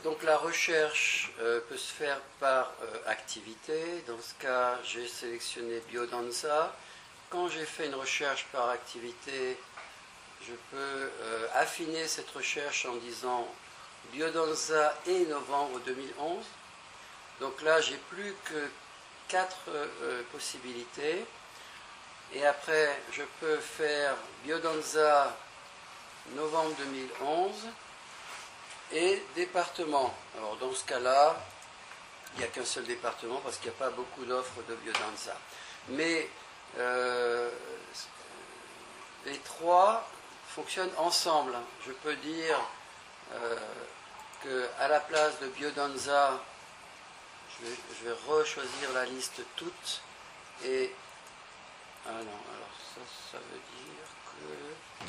Donc la recherche peut se faire par activité. Dans ce cas, j'ai sélectionné Biodanza. Quand j'ai fait une recherche par activité, je peux affiner cette recherche en disant Biodanza et novembre 2011. Donc là, j'ai plus que 4 possibilités. Et après, je peux faire Biodanza novembre 2011 et département. Alors dans ce cas-là, il n'y a qu'un seul département parce qu'il n'y a pas beaucoup d'offres de Biodanza. Mais les trois fonctionnent ensemble. Je peux dire qu'à la place de Biodanza, je vais rechoisir la liste toute et ah non, alors ça veut dire que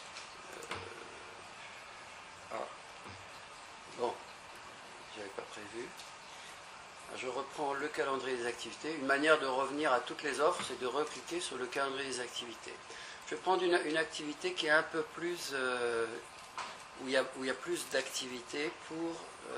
bon, j'avais pas prévu. Je reprends le calendrier des activités. Une manière de revenir à toutes les offres, c'est de recliquer sur le calendrier des activités. Je vais prendre une activité qui est un peu plus où il y a plus d'activités pour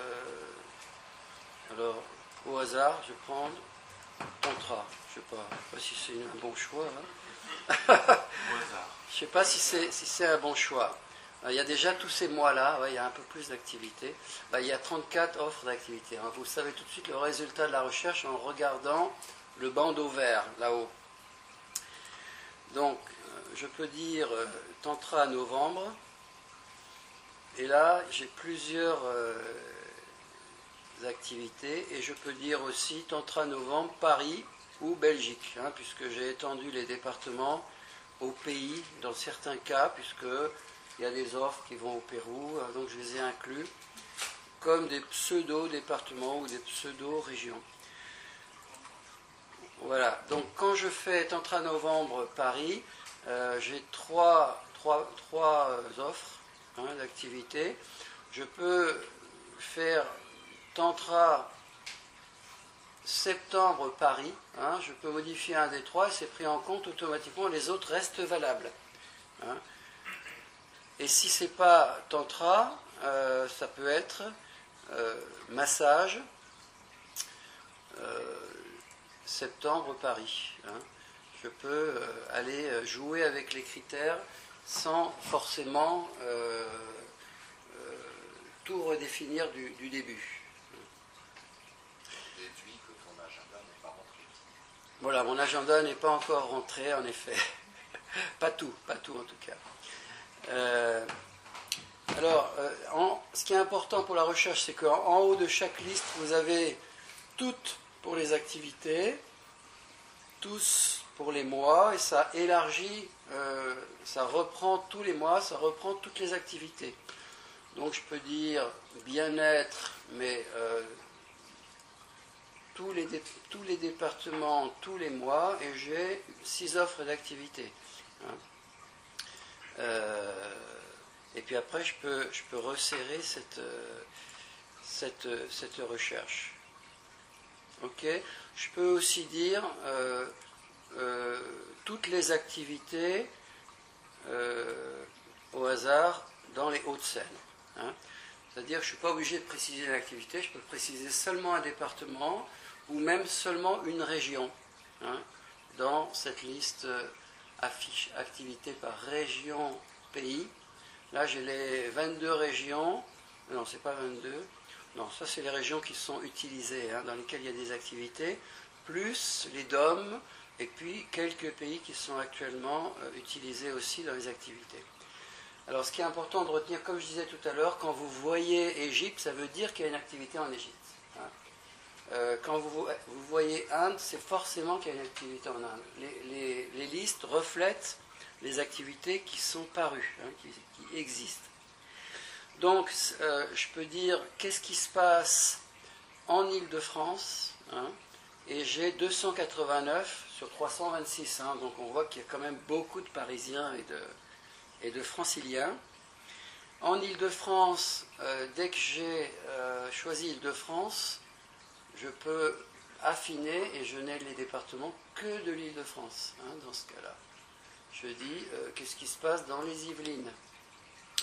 alors au hasard, je vais prendre contrat. Je ne sais pas si c'est un bon choix. Hein. Je ne sais pas si c'est un bon choix. Il y a déjà tous ces mois-là, il y a un peu plus d'activités. Il y a 34 offres d'activités. Hein. Vous savez tout de suite le résultat de la recherche en regardant le bandeau vert là-haut. Donc, je peux dire Tantra novembre. Et là, j'ai plusieurs activités. Et je peux dire aussi Tantra novembre Paris ou Belgique, hein, puisque j'ai étendu les départements au pays dans certains cas, puisque il y a des offres qui vont au Pérou, donc je les ai inclus comme des pseudo-départements ou des pseudo-régions. Voilà, donc quand je fais Tantra novembre Paris, j'ai trois offres d'activités. Je peux faire Tantra septembre Paris, hein, je peux modifier un des trois et c'est pris en compte automatiquement, les autres restent valables. Hein. Et si ce n'est pas Tantra, ça peut être massage septembre Paris. Hein. Je peux aller jouer avec les critères sans forcément tout redéfinir du début. Voilà, mon agenda n'est pas encore rentré, en effet. pas tout en tout cas. Ce qui est important pour la recherche, c'est qu'en haut de chaque liste, vous avez toutes pour les activités, tous pour les mois, et ça élargit, ça reprend tous les mois, ça reprend toutes les activités. Donc je peux dire bien-être, mais tous les départements, tous les mois, et j'ai 6 offres d'activités. Hein. Et puis après, je peux resserrer cette recherche. Ok. Je peux aussi dire toutes les activités au hasard dans les Hauts-de-Seine. Hein. C'est-à-dire que je ne suis pas obligé de préciser l'activité, je peux préciser seulement un département ou même seulement une région, hein, dans cette liste affiche activité par région pays. Là j'ai les 22 régions, non c'est pas 22, non ça c'est les régions qui sont utilisées, hein, dans lesquelles il y a des activités, plus les DOM et puis quelques pays qui sont actuellement utilisés aussi dans les activités. Alors ce qui est important de retenir, comme je disais tout à l'heure, quand vous voyez Égypte, ça veut dire qu'il y a une activité en Égypte. Hein. Quand vous voyez Inde, c'est forcément qu'il y a une activité en Inde. Les listes reflètent les activités qui sont parues, hein, qui existent. Donc je peux dire qu'est-ce qui se passe en Île-de-France, hein, et j'ai 289 sur 326, hein, donc on voit qu'il y a quand même beaucoup de Parisiens et de Franciliens. En Île-de-France, dès que j'ai choisi Île-de-France, je peux affiner et je n'ai les départements que de l'Île-de-France, hein, dans ce cas-là. Je dis qu'est-ce qui se passe dans les Yvelines.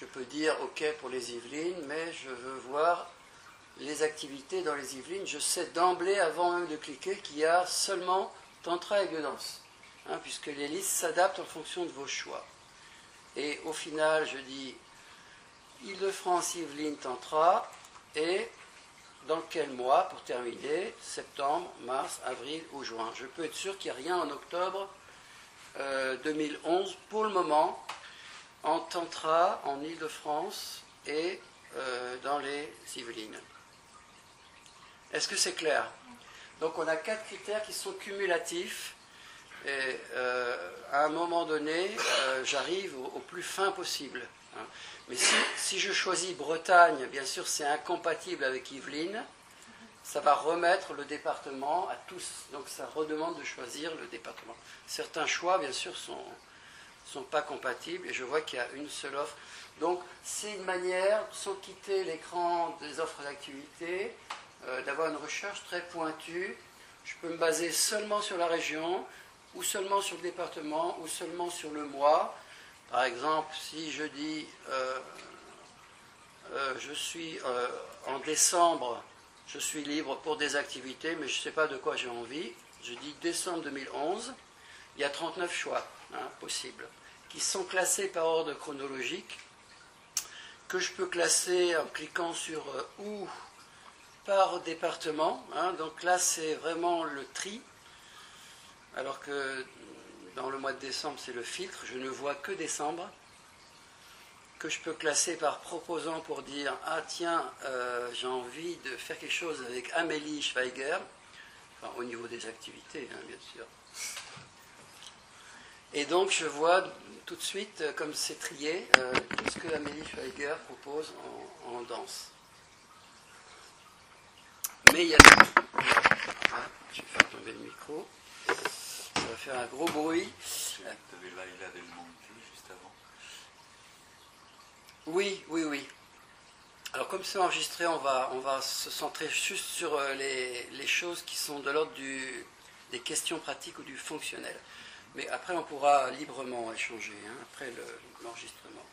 Je peux dire OK pour les Yvelines, mais je veux voir les activités dans les Yvelines. Je sais d'emblée, avant même de cliquer, qu'il y a seulement tantra et biodanse, puisque les listes s'adaptent en fonction de vos choix. Et au final, je dis Île-de-France, Yvelines, tantra, et dans quel mois, pour terminer, septembre, mars, avril ou juin. Je peux être sûr qu'il n'y a rien en octobre 2011, pour le moment, en tantra, en Île-de-France et dans les Yvelines. Est-ce que c'est clair? Donc on a 4 critères qui sont cumulatifs, et à un moment donné, j'arrive au plus fin possible. Mais si je choisis Bretagne, bien sûr c'est incompatible avec Yvelines, ça va remettre le département à tous. Donc ça redemande de choisir le département. Certains choix, bien sûr, sont pas compatibles, et je vois qu'il y a une seule offre. Donc c'est une manière, sans quitter l'écran des offres d'activité, d'avoir une recherche très pointue. Je peux me baser seulement sur la région, ou seulement sur le département, ou seulement sur le mois. Par exemple, si je dis je suis en décembre, je suis libre pour des activités, mais je ne sais pas de quoi j'ai envie. Je dis décembre 2011, il y a 39 choix possibles, qui sont classés par ordre chronologique, que je peux classer en cliquant sur ou par département. Donc là, c'est vraiment le tri, alors que dans le mois de décembre, c'est le filtre, je ne vois que décembre, que je peux classer par proposant pour dire « Ah tiens, j'ai envie de faire quelque chose avec Amélie Schweiger », enfin au niveau des activités, bien sûr. Et donc je vois tout de suite, comme c'est trié, tout ce que Amélie Schweiger propose en danse. Mais il y a... je vais faire tomber le micro. Ça va faire un gros bruit. Tu avais Laila Del Monte juste avant. Oui. Alors comme c'est enregistré, on va se centrer juste sur les choses qui sont de l'ordre des questions pratiques ou du fonctionnel. Mais après, on pourra librement échanger, après l'enregistrement.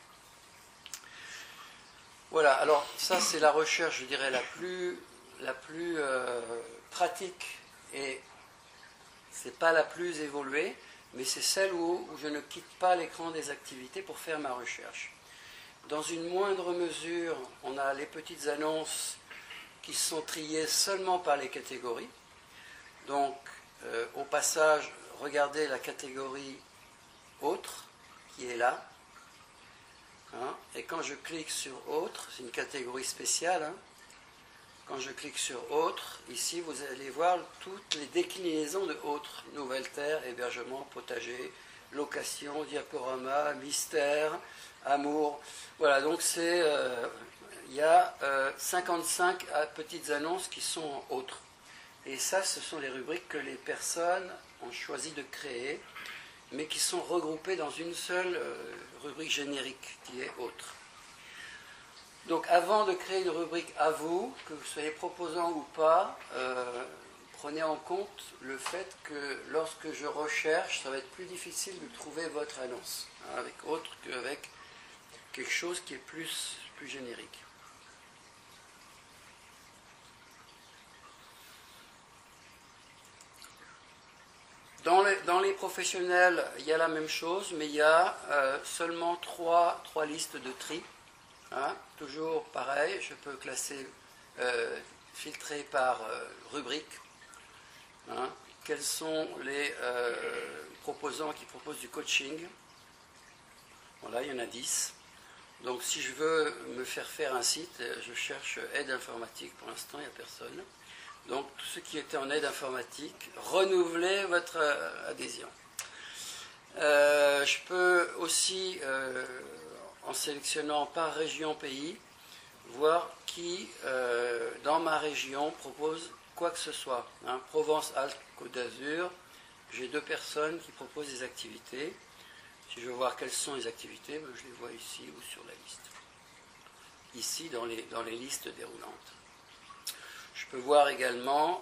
Voilà, alors ça c'est la recherche, je dirais, la plus pratique, et c'est pas la plus évoluée, mais c'est celle où je ne quitte pas l'écran des activités pour faire ma recherche. Dans une moindre mesure, on a les petites annonces qui sont triées seulement par les catégories. Donc, au passage, regardez la catégorie autre qui est là. Et quand je clique sur autre, c'est une catégorie spéciale. Quand je clique sur autre, ici vous allez voir toutes les déclinaisons de autre. Nouvelle terre, hébergement, potager, location, diaporama, mystère, amour. Voilà, donc il y a 55 petites annonces qui sont en autre. Et ça, ce sont les rubriques que les personnes ont choisi de créer, mais qui sont regroupées dans une seule rubrique générique qui est autre. Donc avant de créer une rubrique à vous, que vous soyez proposant ou pas, prenez en compte le fait que lorsque je recherche, ça va être plus difficile de trouver votre annonce, avec autre qu'avec quelque chose qui est plus générique. Dans les professionnels, il y a la même chose, mais il y a seulement trois listes de tri. Toujours pareil, je peux classer, filtrer par rubrique. Quels sont les proposants qui proposent du coaching? Voilà, il y en a 10. Donc si je veux me faire un site, je cherche aide informatique. Pour l'instant, il n'y a personne. Donc tous ceux qui étaient en aide informatique, renouvelez votre adhésion. Je peux aussi, en sélectionnant par région pays, voir qui, dans ma région, propose quoi que ce soit. Provence-Alpes-Côte d'Azur, j'ai 2 personnes qui proposent des activités. Si je veux voir quelles sont les activités, je les vois ici ou sur la liste. Ici, dans les listes déroulantes. Je peux voir également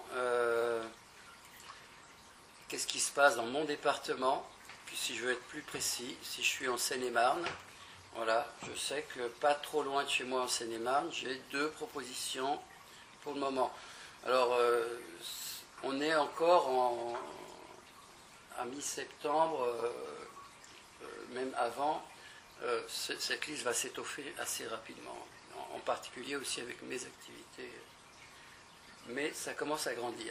qu'est-ce qui se passe dans mon département. Puis si je veux être plus précis, si je suis en Seine-et-Marne, Voilà, je sais que pas trop loin de chez moi en Seine-et-Marne, j'ai 2 propositions pour le moment. Alors, on est encore à mi-septembre, même avant, cette liste va s'étoffer assez rapidement, en particulier aussi avec mes activités. Mais ça commence à grandir.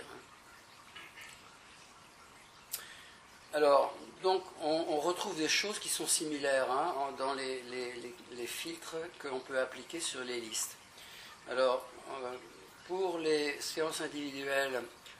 Alors, donc, on retrouve des choses qui sont similaires dans les filtres que l'on peut appliquer sur les listes. Alors, pour les séances individuelles,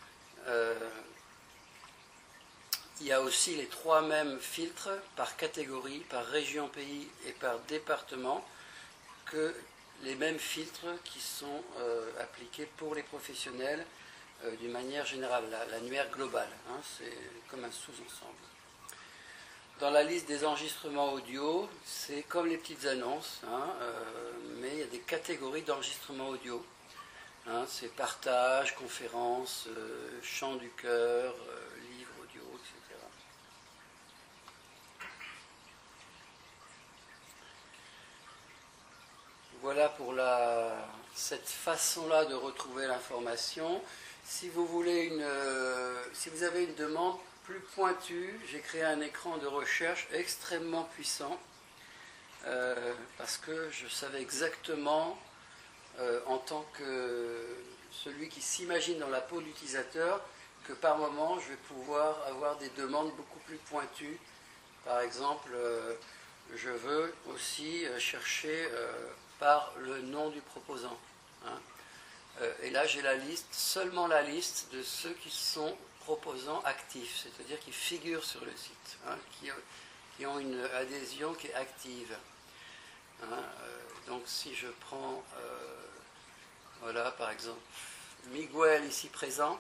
il y a aussi les 3 mêmes filtres par catégorie, par région pays et par département, que les mêmes filtres qui sont appliqués pour les professionnels d'une manière générale, l'annuaire global, c'est comme un sous-ensemble. Dans la liste des enregistrements audio, c'est comme les petites annonces, mais il y a des catégories d'enregistrements audio. C'est partage, conférence, chant du cœur, livre audio, etc. Voilà pour cette façon-là de retrouver l'information. Si vous voulez si vous avez une demande plus pointue, j'ai créé un écran de recherche extrêmement puissant parce que je savais exactement, en tant que celui qui s'imagine dans la peau de l'utilisateur, que par moment je vais pouvoir avoir des demandes beaucoup plus pointues. Par exemple, je veux aussi chercher par le nom du proposant. Et là, j'ai seulement la liste de ceux qui sont proposants actifs, c'est-à-dire qui figurent sur le site, qui ont une adhésion qui est active. Donc, si je prends, voilà, par exemple, Miguel ici présent,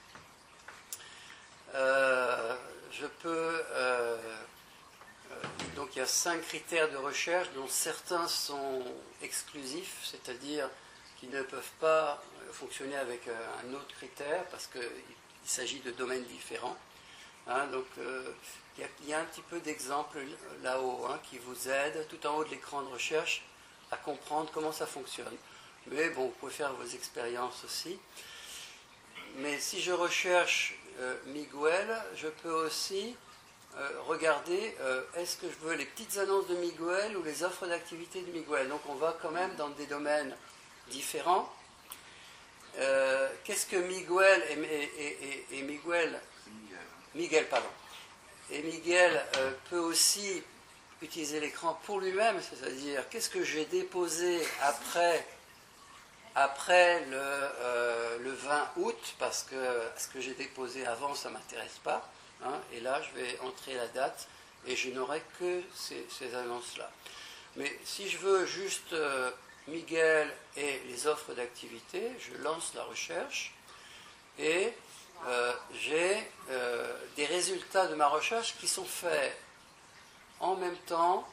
je peux... donc, il y a 5 critères de recherche, dont certains sont exclusifs, c'est-à-dire qui ne peuvent pas fonctionner avec un autre critère parce qu'il s'agit de domaines différents. Donc il y a un petit peu d'exemples là-haut qui vous aident tout en haut de l'écran de recherche à comprendre comment ça fonctionne. Mais bon, vous pouvez faire vos expériences aussi. Mais si je recherche Miguel, je peux aussi regarder est-ce que je veux les petites annonces de Miguel ou les offres d'activité de Miguel. Donc on va quand même dans des domaines différents. Qu'est-ce que Miguel et Miguel, pardon. Et Miguel peut aussi utiliser l'écran pour lui-même, c'est-à-dire qu'est-ce que j'ai déposé après le 20 août, parce que ce que j'ai déposé avant, ça ne m'intéresse pas. Et là, je vais entrer la date et je n'aurai que ces annonces-là. Mais si je veux juste Miguel et les offres d'activité, je lance la recherche et j'ai des résultats de ma recherche qui sont faits en même temps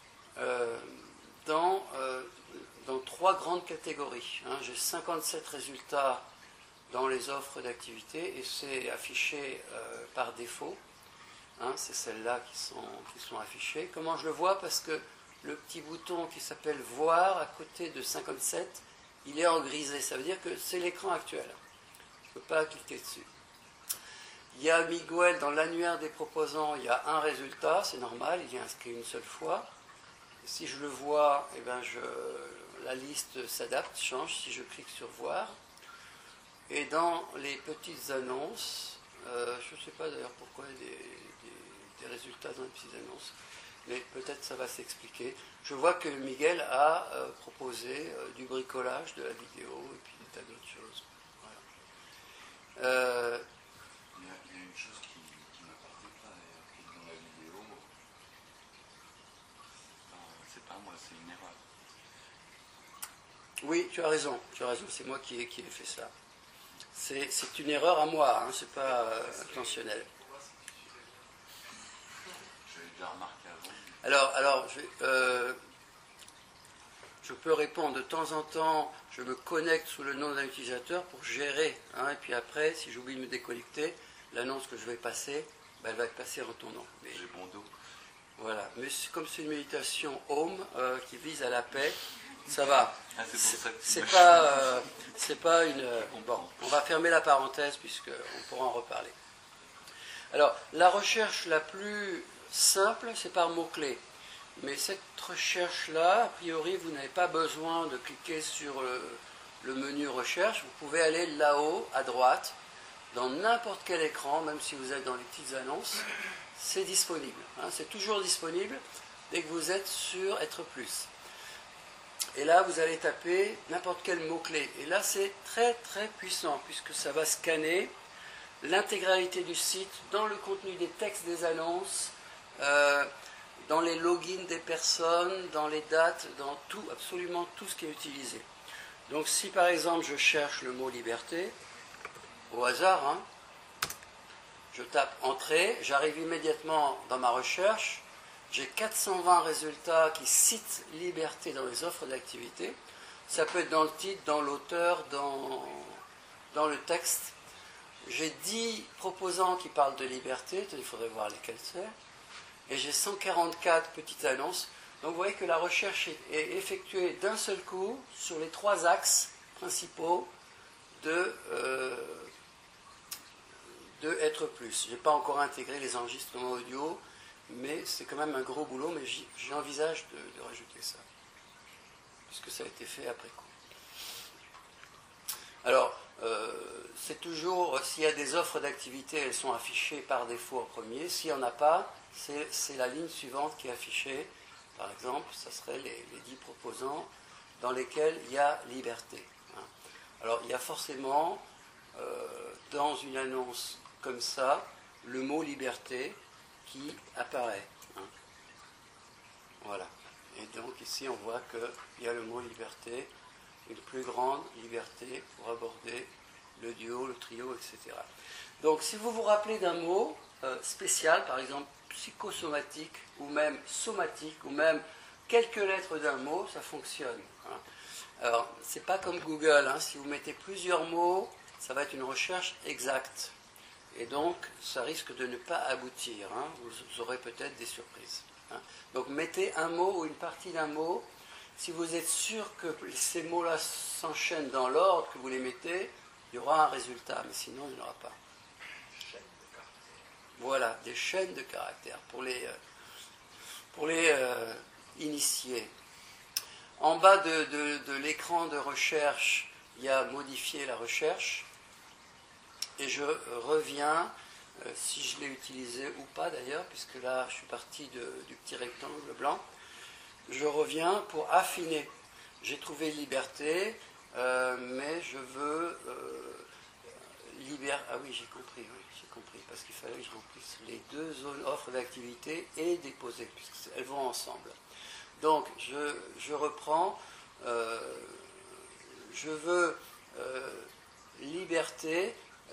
dans 3 grandes catégories. J'ai 57 résultats dans les offres d'activité et c'est affiché par défaut. C'est celles-là qui sont affichées. Comment je le vois? Parce que le petit bouton qui s'appelle Voir à côté de 57, il est en grisé. Ça veut dire que c'est l'écran actuel. Je ne peux pas cliquer dessus. Il y a Miguel dans l'annuaire des proposants, il y a un résultat, c'est normal, il est inscrit une seule fois. Si je le vois, la liste s'adapte, change si je clique sur Voir. Et dans les petites annonces, je ne sais pas d'ailleurs pourquoi il y a des résultats dans les petites annonces, mais peut-être ça va s'expliquer. Je vois que Miguel a proposé du bricolage, de la vidéo, et puis des tas d'autres choses. Voilà. Il y a une chose qui ne m'appartient pas, qui est dans la vidéo. C'est pas moi, c'est une erreur. Oui, tu as raison, c'est moi qui ai fait ça. C'est une erreur à moi, c'est pas intentionnel. Je l'ai déjà remarqué avant. Alors je peux répondre de temps en temps, je me connecte sous le nom d'un utilisateur pour gérer, et puis après, si j'oublie de me déconnecter, l'annonce que je vais passer, elle va être passée en ton nom. Mais... J'ai bon dos. Voilà, mais comme c'est une méditation Om qui vise à la paix, ça va. Ah, c'est pour ça que C'est pas une. Bon, on va fermer la parenthèse puisqu'on pourra en reparler. Alors, la recherche la plus simple, c'est par mots-clés. Mais cette recherche-là, a priori, vous n'avez pas besoin de cliquer sur le menu recherche. Vous pouvez aller là-haut, à droite, dans n'importe quel écran, même si vous êtes dans les petites annonces, c'est disponible. Hein, c'est toujours disponible dès que vous êtes sur Être Plus. Et là, vous allez taper n'importe quel mot-clé. Et là, c'est très très puissant, puisque ça va scanner l'intégralité du site, dans le contenu des textes des annonces, dans les logins des personnes, dans les dates, dans tout, absolument tout ce qui est utilisé. Donc si par exemple je cherche le mot liberté, au hasard, hein, je tape entrée, j'arrive immédiatement dans ma recherche, j'ai 420 résultats qui citent liberté dans les offres d'activité. Ça peut être dans le titre, dans l'auteur, dans le texte. J'ai 10 proposants qui parlent de liberté, il faudrait voir lesquels c'est. Et j'ai 144 petites annonces. Donc vous voyez que la recherche est effectuée d'un seul coup sur les 3 axes principaux de Être Plus. Je n'ai pas encore intégré les enregistrements audio, mais c'est quand même un gros boulot, mais j'envisage de rajouter ça, puisque ça a été fait après coup. Alors, c'est toujours, s'il y a des offres d'activité, elles sont affichées par défaut en premier. S'il n'y en a pas, c'est la ligne suivante qui est affichée. Par exemple, ça serait les 10 proposants dans lesquels il y a liberté. Alors, il y a forcément, dans une annonce comme ça, le mot liberté qui apparaît. Voilà. Et donc, ici, on voit qu'il y a le mot liberté, une plus grande liberté pour aborder le duo, le trio, etc. Donc, si vous vous rappelez d'un mot spécial, par exemple psychosomatique, ou même somatique, ou même quelques lettres d'un mot, ça fonctionne. Alors, c'est pas comme Google, hein. Si vous mettez plusieurs mots, ça va être une recherche exacte. Et donc, ça risque de ne pas aboutir. Hein. Vous aurez peut-être des surprises. Hein. Donc, mettez un mot ou une partie d'un mot. Si vous êtes sûr que ces mots-là s'enchaînent dans l'ordre que vous les mettez, il y aura un résultat, mais sinon, il n'y en aura pas. Voilà, des chaînes de caractères pour les initiés. En bas de l'écran de recherche, il y a modifier la recherche. Et je reviens, si je l'ai utilisé ou pas d'ailleurs, puisque là je suis parti du petit rectangle blanc, je reviens pour affiner. J'ai trouvé liberté, mais je veux Ah oui, j'ai compris, parce qu'il fallait que je remplisse les 2 zones offres d'activité et déposer, puisqu'elles vont ensemble. Donc je reprends, je veux liberté.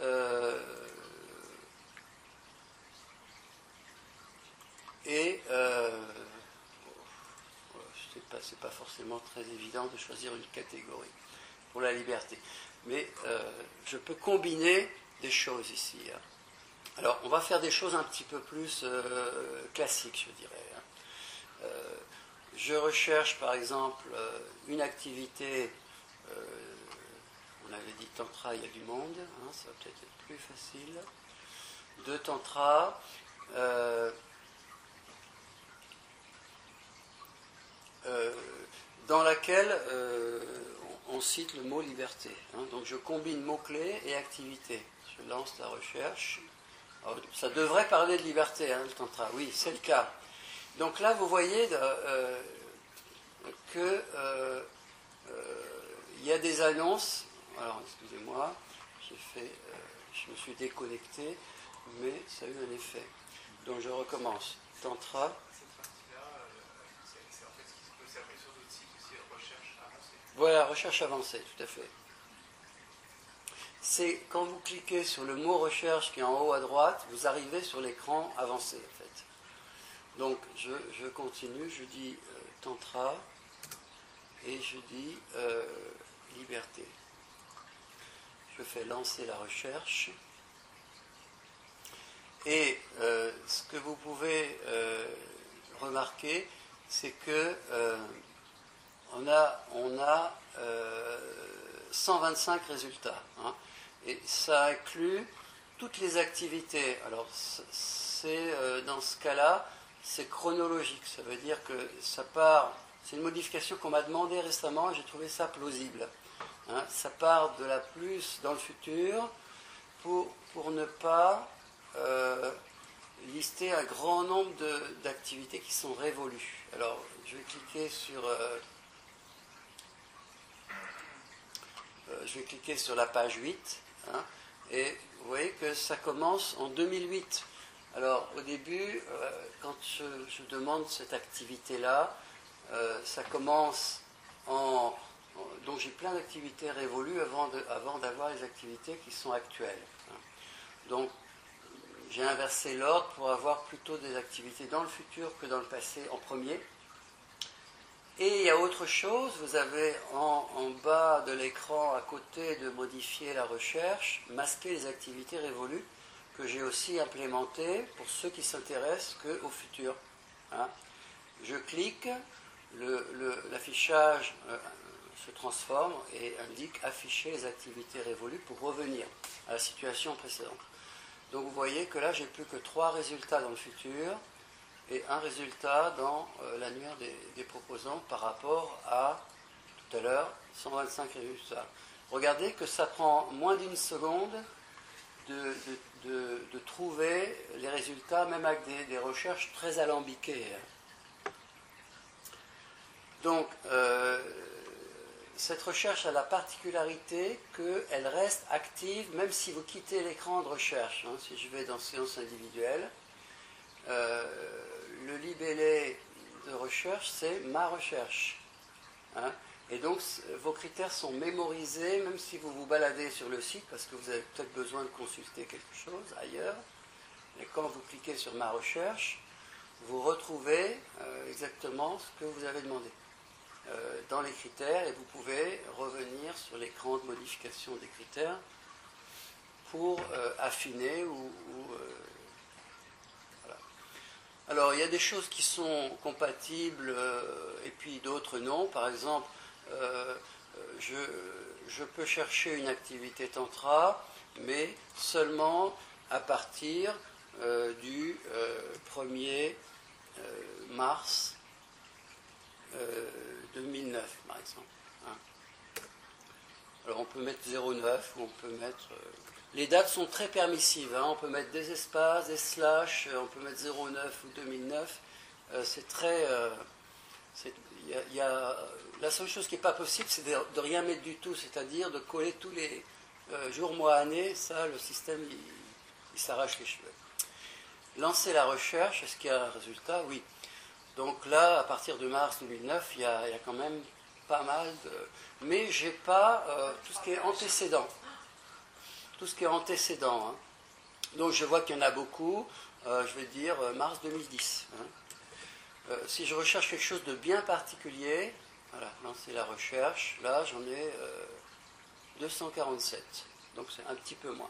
C'est pas forcément très évident de choisir une catégorie pour la liberté, mais je peux combiner des choses ici. Hein. Alors, on va faire des choses un petit peu plus classiques, je dirais. Hein. Je recherche, par exemple, une activité. On avait dit tantra, il y a du monde, hein, ça va peut-être être plus facile. De tantra, dans laquelle on cite le mot liberté. Hein. Donc je combine mots-clés et activités. Je lance la recherche. Alors, ça devrait parler de liberté, hein, le tantra. Oui, c'est le cas. Donc là, vous voyez que il y a des annonces. Alors, excusez-moi, je me suis déconnecté, mais ça a eu un effet. Donc, je recommence. Tantra. Cette partie-là, c'est en fait ce qui peut servir sur d'autres sites aussi, recherche avancée. Voilà, recherche avancée, tout à fait. C'est quand vous cliquez sur le mot recherche qui est en haut à droite, vous arrivez sur l'écran avancé, en fait. Donc, je continue, je dis tantra, et je dis liberté. Je fais lancer la recherche. Et ce que vous pouvez remarquer, c'est que on a 125 résultats. Hein, et ça inclut toutes les activités. Alors, dans ce cas-là, c'est chronologique. Ça veut dire que ça part. C'est une modification qu'on m'a demandé récemment et j'ai trouvé ça plausible. Hein, ça part de la plus dans le futur pour ne pas lister un grand nombre d'activités qui sont révolues. Alors, je vais cliquer sur la page 8. Hein, et vous voyez que ça commence en 2008. Alors, au début, quand je demande cette activité-là, ça commence donc j'ai plein d'activités révolues avant d'avoir les activités qui sont actuelles. Donc, j'ai inversé l'ordre pour avoir plutôt des activités dans le futur que dans le passé en premier. Et il y a autre chose, vous avez en bas de l'écran, à côté de modifier la recherche, masquer les activités révolues que j'ai aussi implémentées pour ceux qui s'intéressent qu'au futur. Hein. Je clique, l'affichage se transforme et indique afficher les activités révolues pour revenir à la situation précédente. Donc vous voyez que là, j'ai plus que 3 résultats dans le futur et un résultat dans l'annuaire des proposants par rapport à, tout à l'heure, 125 résultats. Regardez que ça prend moins d'une seconde de trouver les résultats, même avec des recherches très alambiquées. Donc, cette recherche a la particularité qu'elle reste active même si vous quittez l'écran de recherche. Hein. Si je vais dans séance individuelle, le libellé de recherche, c'est ma recherche. Hein. Et donc, vos critères sont mémorisés même si vous vous baladez sur le site parce que vous avez peut-être besoin de consulter quelque chose ailleurs. Et quand vous cliquez sur ma recherche, vous retrouvez exactement ce que vous avez demandé dans les critères et vous pouvez revenir sur l'écran de modification des critères pour affiner voilà. Alors il y a des choses qui sont compatibles et puis d'autres non. Par exemple, je peux chercher une activité tantra mais seulement à partir du 1er mars 2009 par exemple. Hein. Alors on peut mettre 09 ou on peut mettre... les dates sont très permissives, hein. On peut mettre des espaces, des slash, on peut mettre 09 ou 2009. C'est très... la seule chose qui n'est pas possible, c'est de rien mettre du tout, c'est-à-dire de coller tous les jours, mois, années. Ça, le système, il s'arrache les cheveux. Lancer la recherche, est-ce qu'il y a un résultat? Oui. Donc là, à partir de mars 2009, il y a quand même pas mal de... Mais je n'ai pas tout ce qui est antécédent. Tout ce qui est antécédent. Hein. Donc je vois qu'il y en a beaucoup. Je vais dire mars 2010. Hein. Si je recherche quelque chose de bien particulier, voilà, lancer la recherche. Là, j'en ai 247. Donc c'est un petit peu moins.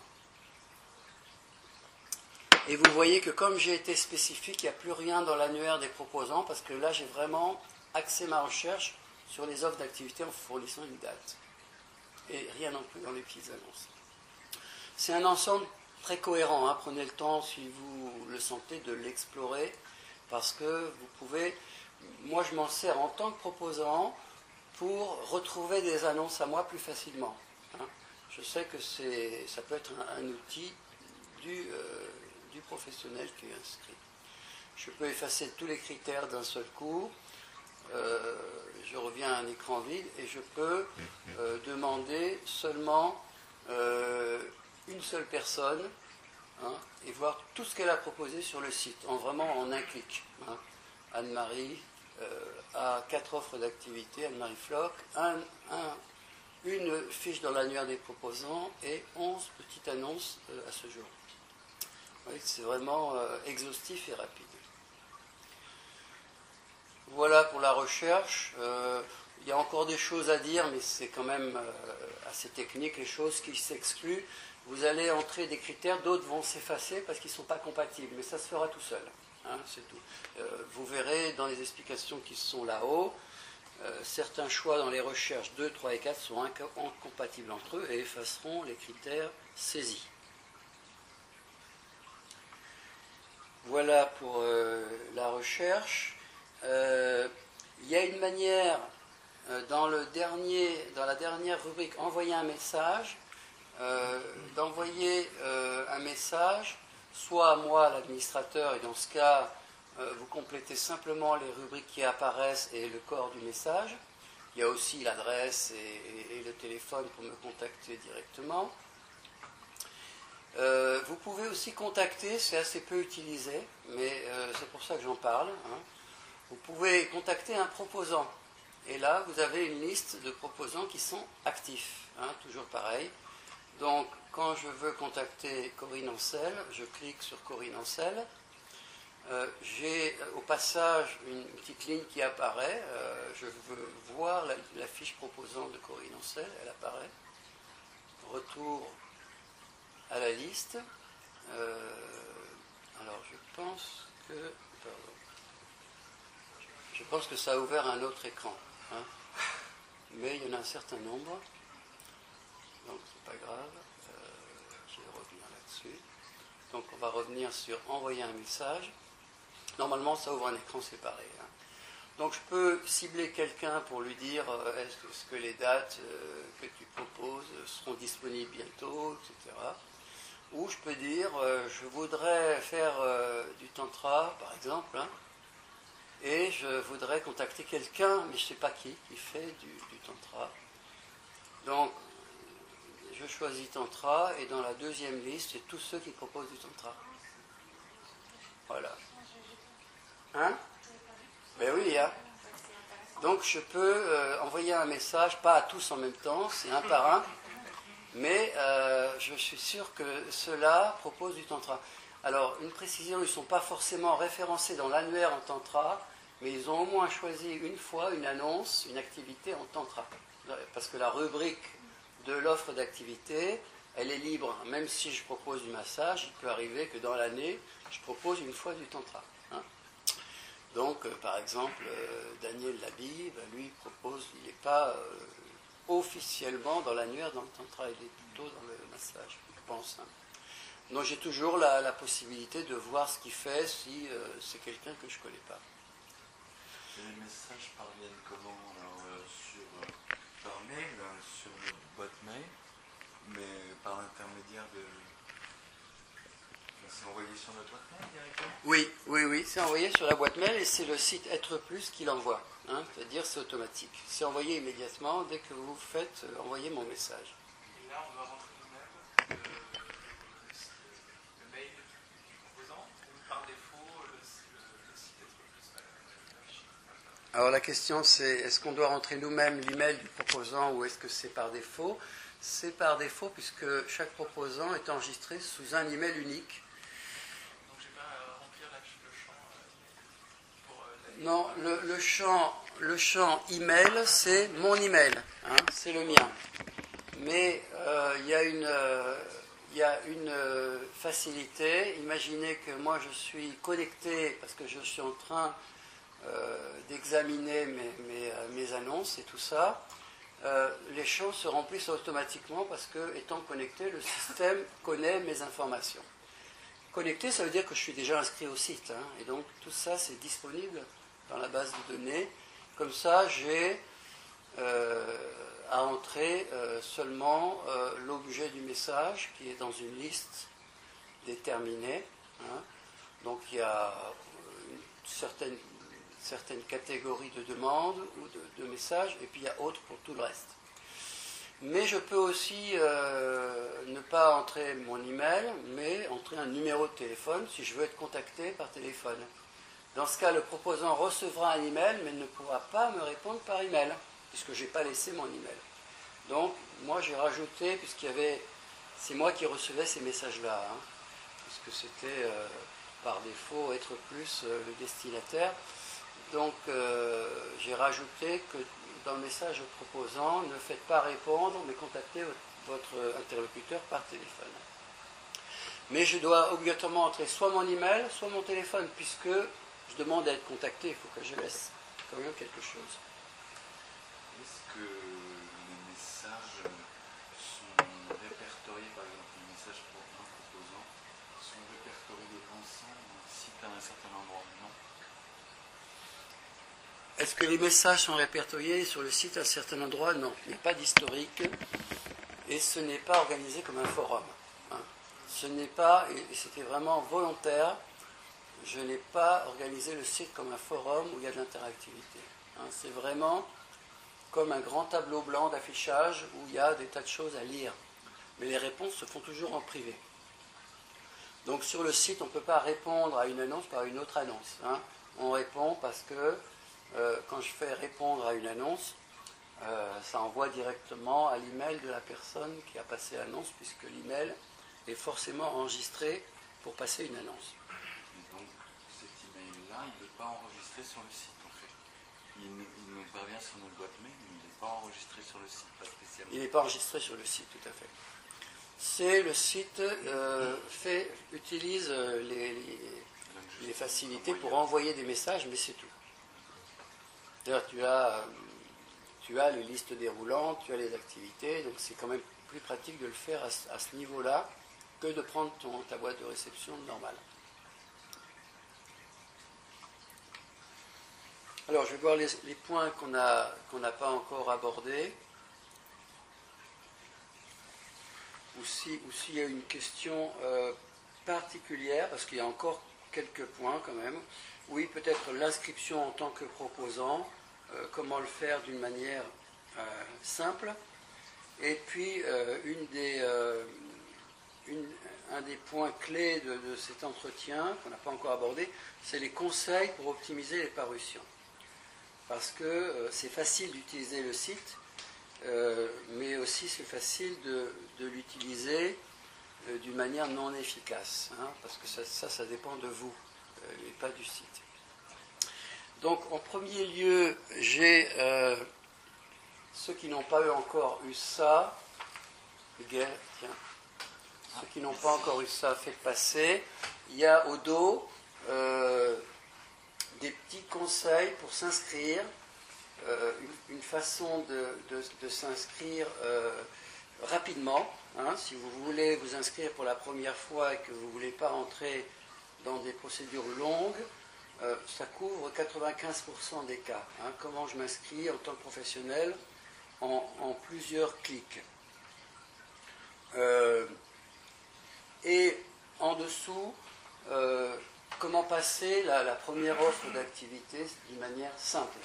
Et vous voyez que comme j'ai été spécifique, il n'y a plus rien dans l'annuaire des proposants, parce que là, j'ai vraiment axé ma recherche sur les offres d'activité en fournissant une date. Et rien non plus dans les petites annonces. C'est un ensemble très cohérent. Hein. Prenez le temps, si vous le sentez, de l'explorer, parce que vous pouvez... Moi, je m'en sers en tant que proposant pour retrouver des annonces à moi plus facilement. Hein. Je sais que ça peut être un outil du professionnel qui est inscrit. Je peux effacer tous les critères d'un seul coup. Je reviens à un écran vide et je peux demander seulement une seule personne, hein, et voir tout ce qu'elle a proposé sur le site, vraiment en un clic. Hein. Anne-Marie a 4 offres d'activité, Anne-Marie Floch, une fiche dans l'annuaire des proposants et 11 petites annonces à ce jour. Oui, c'est vraiment exhaustif et rapide. Voilà pour la recherche. Il y a encore des choses à dire, mais c'est quand même assez technique, les choses qui s'excluent. Vous allez entrer des critères, d'autres vont s'effacer parce qu'ils ne sont pas compatibles, mais ça se fera tout seul. hein, c'est tout. Vous verrez dans les explications qui sont là-haut, certains choix dans les recherches 2, 3 et 4 sont incompatibles entre eux et effaceront les critères saisis. Voilà pour la recherche. Il y a une manière, dans la dernière rubrique « Envoyer un message », d'envoyer un message, soit à moi, l'administrateur, et dans ce cas, vous complétez simplement les rubriques qui apparaissent et le corps du message. Il y a aussi l'adresse et le téléphone pour me contacter directement. Vous pouvez aussi contacter, c'est assez peu utilisé, mais c'est pour ça que j'en parle. Hein. Vous pouvez contacter un proposant. Et là, vous avez une liste de proposants qui sont actifs. Hein, toujours pareil. Donc, quand je veux contacter Corinne Ancel, je clique sur Corinne Ancel. J'ai au passage une petite ligne qui apparaît. Je veux voir la fiche proposant de Corinne Ancel. Elle apparaît. Retour à la liste. Alors, je pense que ça a ouvert un autre écran. Hein. Mais il y en a un certain nombre. Donc, c'est pas grave. Je vais revenir là-dessus. Donc, on va revenir sur envoyer un message. Normalement, ça ouvre un écran séparé. Hein. Donc, je peux cibler quelqu'un pour lui dire est-ce que les dates que tu proposes seront disponibles bientôt, etc. Ou je peux dire je voudrais faire du tantra, par exemple, hein, et je voudrais contacter quelqu'un, mais je ne sais pas qui fait du tantra. Donc, je choisis tantra, et dans la deuxième liste, c'est tous ceux qui proposent du tantra. Voilà. Hein? Ben oui, hein. Donc je peux envoyer un message, pas à tous en même temps, c'est un par un, mais je suis sûr que ceux-là proposent du tantra. Alors, une précision, ils ne sont pas forcément référencés dans l'annuaire en tantra, mais ils ont au moins choisi une fois une annonce, une activité en tantra. Parce que la rubrique de l'offre d'activité, elle est libre. Même si je propose du massage, il peut arriver que dans l'année, je propose une fois du tantra. Hein. Donc, par exemple, Daniel Labille, lui propose, il n'est pas officiellement dans l'annuaire dans le tantra, il est plutôt dans le massage, je pense. Hein. Donc j'ai toujours la possibilité de voir ce qu'il fait si c'est quelqu'un que je ne connais pas. Et les messages parviennent comment? Alors, par mail, sur notre boîte mail, mais par l'intermédiaire de... C'est envoyé sur notre boîte mail directement? Oui, c'est envoyé sur la boîte mail et c'est le site Être Plus qui l'envoie. Hein, c'est-à-dire c'est automatique. C'est envoyé immédiatement dès que vous faites envoyer mon message. Et là, on doit rentrer nous-mêmes le mail du composant ou par défaut le site Être Plus affiché. Alors la question c'est est-ce qu'on doit rentrer nous-mêmes l'email du proposant ou est-ce que c'est par défaut? C'est par défaut puisque chaque proposant est enregistré sous un email unique. Non, le champ email, c'est mon email, hein, c'est le mien. Mais il y a une facilité. Imaginez que moi je suis connecté parce que je suis en train d'examiner mes annonces et tout ça. Les champs se remplissent automatiquement parce que, étant connecté, le système connaît mes informations. Connecté, ça veut dire que je suis déjà inscrit au site, hein, et donc tout ça c'est disponible dans la base de données. Comme ça, j'ai à entrer seulement l'objet du message qui est dans une liste déterminée. Hein. Donc il y a une certaines catégories de demandes ou de messages, et puis il y a autres pour tout le reste. Mais je peux aussi ne pas entrer mon email, mais entrer un numéro de téléphone si je veux être contacté par téléphone. Dans ce cas, le proposant recevra un email, mais ne pourra pas me répondre par email, puisque je n'ai pas laissé mon email. Donc, moi j'ai rajouté, c'est moi qui recevais ces messages-là, hein, puisque c'était par défaut Être Plus le destinataire. Donc, j'ai rajouté que dans le message proposant, ne faites pas répondre, mais contactez votre interlocuteur par téléphone. Mais je dois obligatoirement entrer soit mon email, soit mon téléphone, puisque je demande à être contacté, il faut que je laisse quand même quelque chose. Est-ce que les messages sont répertoriés, par exemple les messages pour un proposant, sont répertoriés ensemble dans le site à un certain endroit? Non. Est-ce que les messages sont répertoriés sur le site à un certain endroit? Non, il n'y a pas d'historique et ce n'est pas organisé comme un forum. Hein. Ce n'est pas, et c'était vraiment volontaire, je n'ai pas organisé le site comme un forum où il y a de l'interactivité. Hein. C'est vraiment comme un grand tableau blanc d'affichage où il y a des tas de choses à lire. Mais les réponses se font toujours en privé. Donc sur le site, on ne peut pas répondre à une annonce par une autre annonce. Hein. On répond parce que quand je fais répondre à une annonce, ça envoie directement à l'email de la personne qui a passé l'annonce, puisque l'email est forcément enregistré pour passer une annonce. Et donc cet email-là, il n'est pas enregistré sur le site en fait. Il nous parvient sur notre boîte mail, mais il n'est pas enregistré sur le site, pas spécialement. Il n'est pas enregistré sur le site, tout à fait. C'est le site utilise les facilités pour envoyer des messages, mais c'est tout. D'ailleurs, tu as les listes déroulantes, tu as les activités, donc c'est quand même plus pratique de le faire à ce niveau-là que de prendre ta boîte de réception normale. Alors, je vais voir les points qu'on n'a pas encore abordés. Ou s'il y a une question particulière, parce qu'il y a encore quelques points quand même. Oui, peut-être l'inscription en tant que proposant, comment le faire d'une manière simple. Et puis, un des points clés de cet entretien, qu'on n'a pas encore abordé, c'est les conseils pour optimiser les parutions. Parce que c'est facile d'utiliser le site, mais aussi c'est facile de l'utiliser d'une manière non efficace, hein, parce que ça dépend de vous, et pas du site. Donc en premier lieu, j'ai ceux qui n'ont pas encore eu ça, Miguel, tiens, ceux qui n'ont pas encore eu ça, faites passer. Il y a au dos des petits conseils pour s'inscrire, une façon de s'inscrire rapidement. Hein, si vous voulez vous inscrire pour la première fois et que vous ne voulez pas entrer dans des procédures longues, ça couvre 95% des cas. Hein, comment je m'inscris en tant que professionnel en plusieurs clics. Et en dessous, comment passer la première offre d'activité d'une manière simple.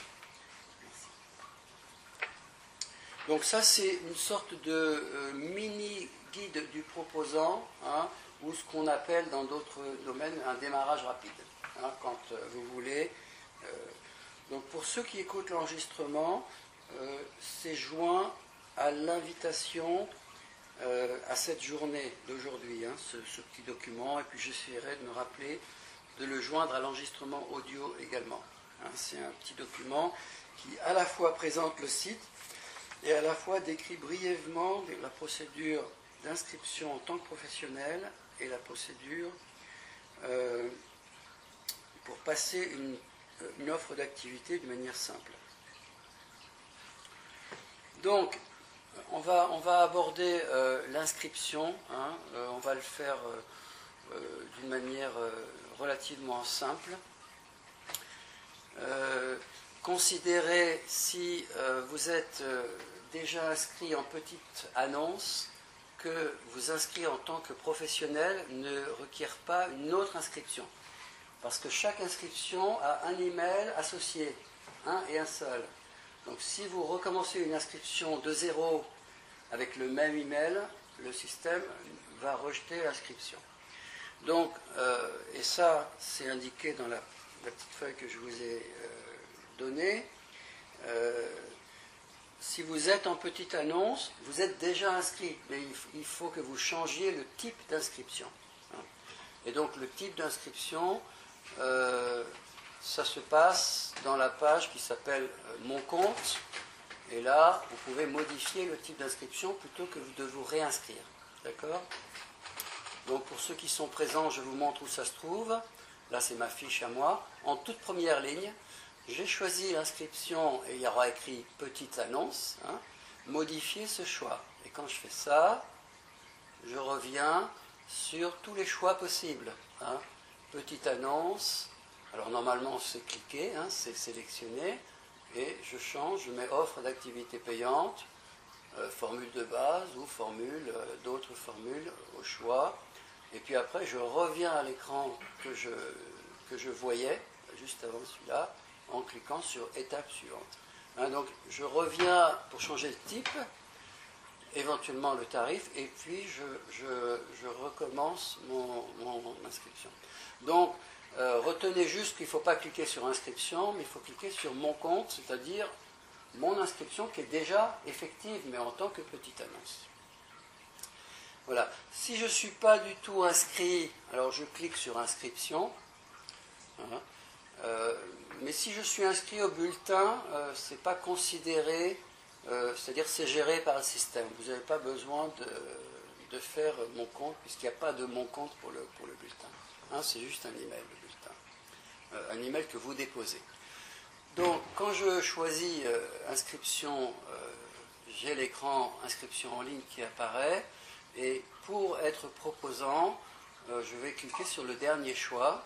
Donc ça, c'est une sorte de mini-guide du proposant, hein, ou ce qu'on appelle dans d'autres domaines un démarrage rapide, hein, quand vous voulez. Donc pour ceux qui écoutent l'enregistrement, c'est joint à l'invitation à cette journée d'aujourd'hui, hein, ce petit document, et puis j'essaierai de me rappeler de le joindre à l'enregistrement audio également. Hein, c'est un petit document qui à la fois présente le site et à la fois décrit brièvement la procédure d'inscription en tant que professionnel et la procédure pour passer une offre d'activité de manière simple. Donc, on va aborder l'inscription, hein, on va le faire d'une manière relativement simple. Considérez si vous êtes déjà inscrit en petite annonce que vous inscrire en tant que professionnel ne requiert pas une autre inscription. Parce que chaque inscription a un email associé, un et un seul. Donc si vous recommencez une inscription de zéro avec le même email, le système va rejeter l'inscription. Donc, et ça c'est indiqué dans la petite feuille que je vous ai donnée. Si vous êtes en petite annonce, vous êtes déjà inscrit, mais il faut que vous changiez le type d'inscription. Et donc le type d'inscription, ça se passe dans la page qui s'appelle Mon compte. Et là, vous pouvez modifier le type d'inscription plutôt que de vous réinscrire. D'accord ? Donc pour ceux qui sont présents, je vous montre où ça se trouve. Là, c'est ma fiche à moi. En toute première ligne, j'ai choisi l'inscription et il y aura écrit « Petite annonce », hein, modifier ce choix. Et quand je fais ça, je reviens sur tous les choix possibles. Hein. Petite annonce, alors normalement c'est cliqué, hein, c'est sélectionné, et je change, je mets offre d'activité payante, formule de base ou d'autres formules au choix. Et puis après, je reviens à l'écran que je voyais, juste avant celui-là, en cliquant sur étape suivante. Hein, donc, je reviens pour changer le type, éventuellement le tarif, et puis je recommence mon inscription. Donc, retenez juste qu'il ne faut pas cliquer sur inscription, mais il faut cliquer sur mon compte, c'est-à-dire mon inscription qui est déjà effective, mais en tant que petite annonce. Voilà. Si je ne suis pas du tout inscrit, alors je clique sur inscription. Voilà. Mais si je suis inscrit au bulletin, ce n'est pas considéré, c'est-à-dire c'est géré par le système. Vous n'avez pas besoin de faire mon compte, puisqu'il n'y a pas de mon compte pour le bulletin. Hein, c'est juste un email, le bulletin. Un email que vous déposez. Donc, quand je choisis inscription, j'ai l'écran inscription en ligne qui apparaît. Et pour être proposant, je vais cliquer sur le dernier choix.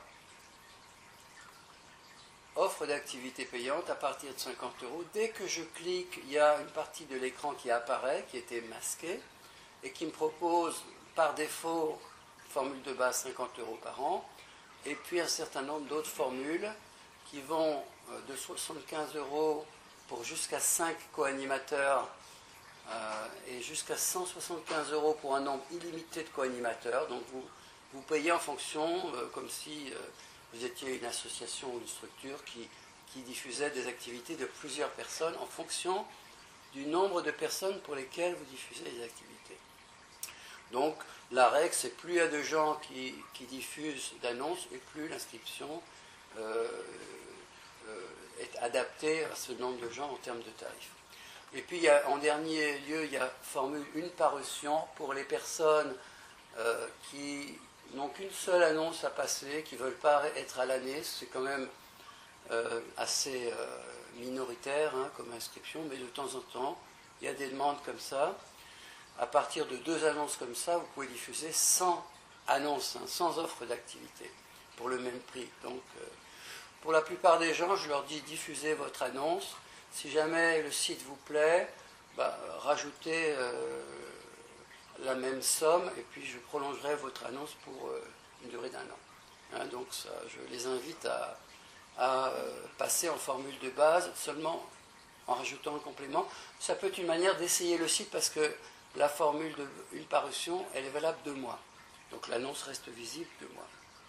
Offre d'activité payante à partir de 50 €. Dès que je clique, il y a une partie de l'écran qui apparaît, qui était masquée, et qui me propose par défaut formule de base 50 € par an, et puis un certain nombre d'autres formules qui vont de 75 € pour jusqu'à 5 co-animateurs et jusqu'à 175 € pour un nombre illimité de co-animateurs. Donc vous payez en fonction, comme si vous étiez une association ou une structure qui diffusait des activités de plusieurs personnes en fonction du nombre de personnes pour lesquelles vous diffusez les activités. Donc la règle, c'est plus il y a de gens qui diffusent d'annonces et plus l'inscription est adaptée à ce nombre de gens en termes de tarifs. Et puis en dernier lieu, il y a formule une parution pour les personnes qui n'ont qu'une seule annonce à passer, qui ne veulent pas être à l'année. C'est quand même assez minoritaire hein, comme inscription, mais de temps en temps, il y a des demandes comme ça. À partir de 2 annonces comme ça, vous pouvez diffuser 100 annonces, hein, 100 offres d'activité pour le même prix. Donc, pour la plupart des gens, je leur dis diffusez votre annonce. Si jamais le site vous plaît, rajoutez la même somme et puis je prolongerai votre annonce pour une durée d'1 an. Hein, donc ça, je les invite à passer en formule de base seulement en rajoutant un complément. Ça peut être une manière d'essayer le site parce que la formule de une parution, elle est valable 2 mois. Donc l'annonce reste visible 2 mois.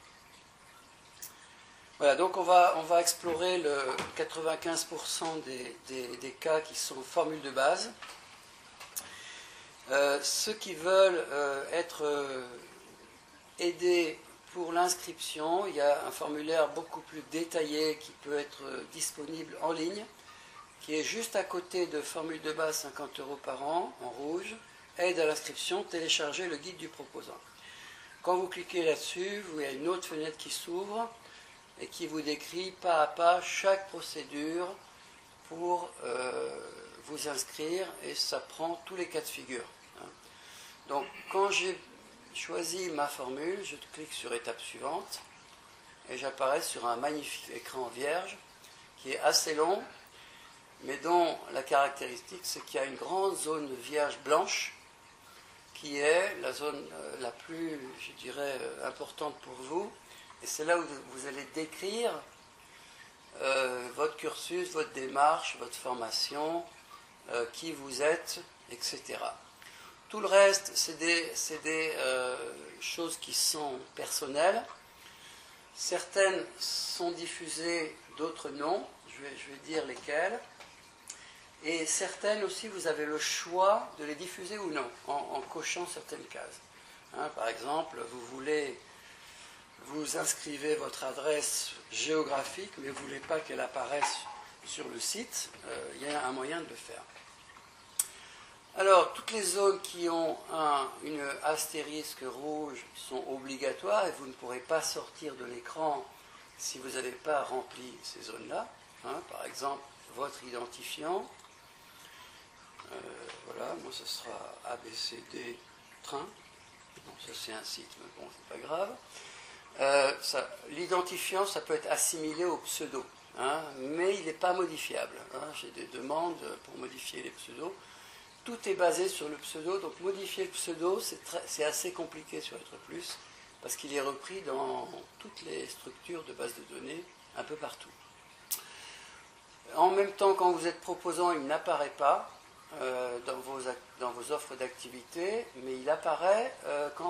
Voilà, donc on va explorer le 95% des cas qui sont formules de base. Ceux qui veulent être aidés pour l'inscription, il y a un formulaire beaucoup plus détaillé qui peut être disponible en ligne, qui est juste à côté de formule de base 50 € par an, en rouge, aide à l'inscription, télécharger le guide du proposant. Quand vous cliquez là-dessus, vous avez une autre fenêtre qui s'ouvre et qui vous décrit pas à pas chaque procédure pour vous inscrire, et ça prend tous les cas de figure. Hein. Donc quand j'ai choisi ma formule, je clique sur étape suivante et j'apparais sur un magnifique écran vierge qui est assez long, mais dont la caractéristique c'est qu'il y a une grande zone vierge blanche qui est la zone la plus, je dirais, importante pour vous. Et c'est là où vous allez décrire votre cursus, votre démarche, votre formation, qui vous êtes, etc. Tout le reste, c'est des choses qui sont personnelles. Certaines sont diffusées, d'autres non. Je vais dire lesquelles. Et certaines aussi, vous avez le choix de les diffuser ou non, en cochant certaines cases. Hein, par exemple, vous inscrivez votre adresse géographique, mais vous ne voulez pas qu'elle apparaisse sur le site, il y a un moyen de le faire. Alors, toutes les zones qui ont une astérisque rouge sont obligatoires et vous ne pourrez pas sortir de l'écran si vous n'avez pas rempli ces zones-là. Hein, par exemple, votre identifiant. Voilà, moi ce sera ABCD train. Bon, ça c'est un site, mais bon, c'est pas grave. L'identifiant, ça peut être assimilé au pseudo, hein, mais il n'est pas modifiable. Hein. J'ai des demandes pour modifier les pseudos. Tout est basé sur le pseudo, donc modifier le pseudo, c'est assez compliqué sur Être Plus, parce qu'il est repris dans toutes les structures de base de données, un peu partout. En même temps, quand vous êtes proposant, il n'apparaît pas dans vos offres d'activité, mais il apparaît quand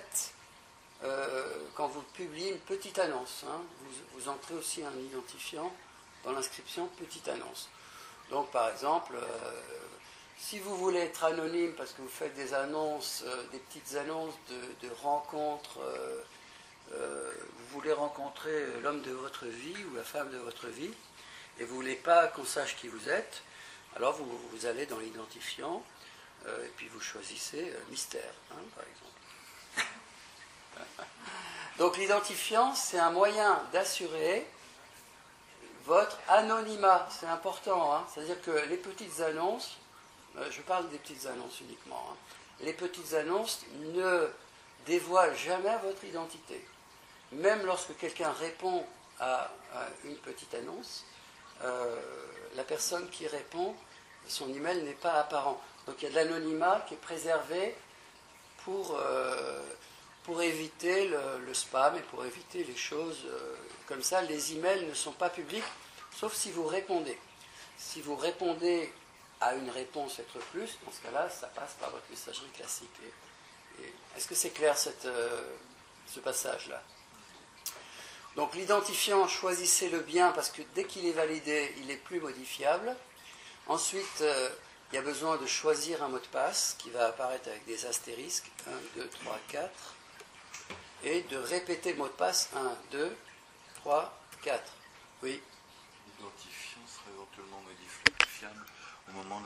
vous publiez une petite annonce. Hein. Vous entrez aussi un identifiant dans l'inscription petite annonce. Donc, par exemple, si vous voulez être anonyme parce que vous faites des annonces, des petites annonces de rencontres, vous voulez rencontrer l'homme de votre vie ou la femme de votre vie, et vous ne voulez pas qu'on sache qui vous êtes, alors vous allez dans l'identifiant, et puis vous choisissez mystère, hein, par exemple. Donc l'identifiant, c'est un moyen d'assurer votre anonymat, c'est important, hein, c'est-à-dire que les petites annonces, je parle des petites annonces uniquement. Hein. Les petites annonces ne dévoilent jamais votre identité. Même lorsque quelqu'un répond à une petite annonce, la personne qui répond, son email n'est pas apparent. Donc il y a de l'anonymat qui est préservé pour éviter le spam et pour éviter les choses comme ça. Les emails ne sont pas publics, sauf si vous répondez. Si vous répondez à une réponse Être Plus, dans ce cas-là, ça passe par votre messagerie classique. Est-ce que c'est clair ce passage-là? Donc l'identifiant, choisissez-le bien parce que dès qu'il est validé, il n'est plus modifiable. Ensuite, il y a besoin de choisir un mot de passe qui va apparaître avec des astérisques, 1, 2, 3, 4, et de répéter le mot de passe 1, 2, 3, 4. Oui. L'identifiant serait éventuellement modifiable au moment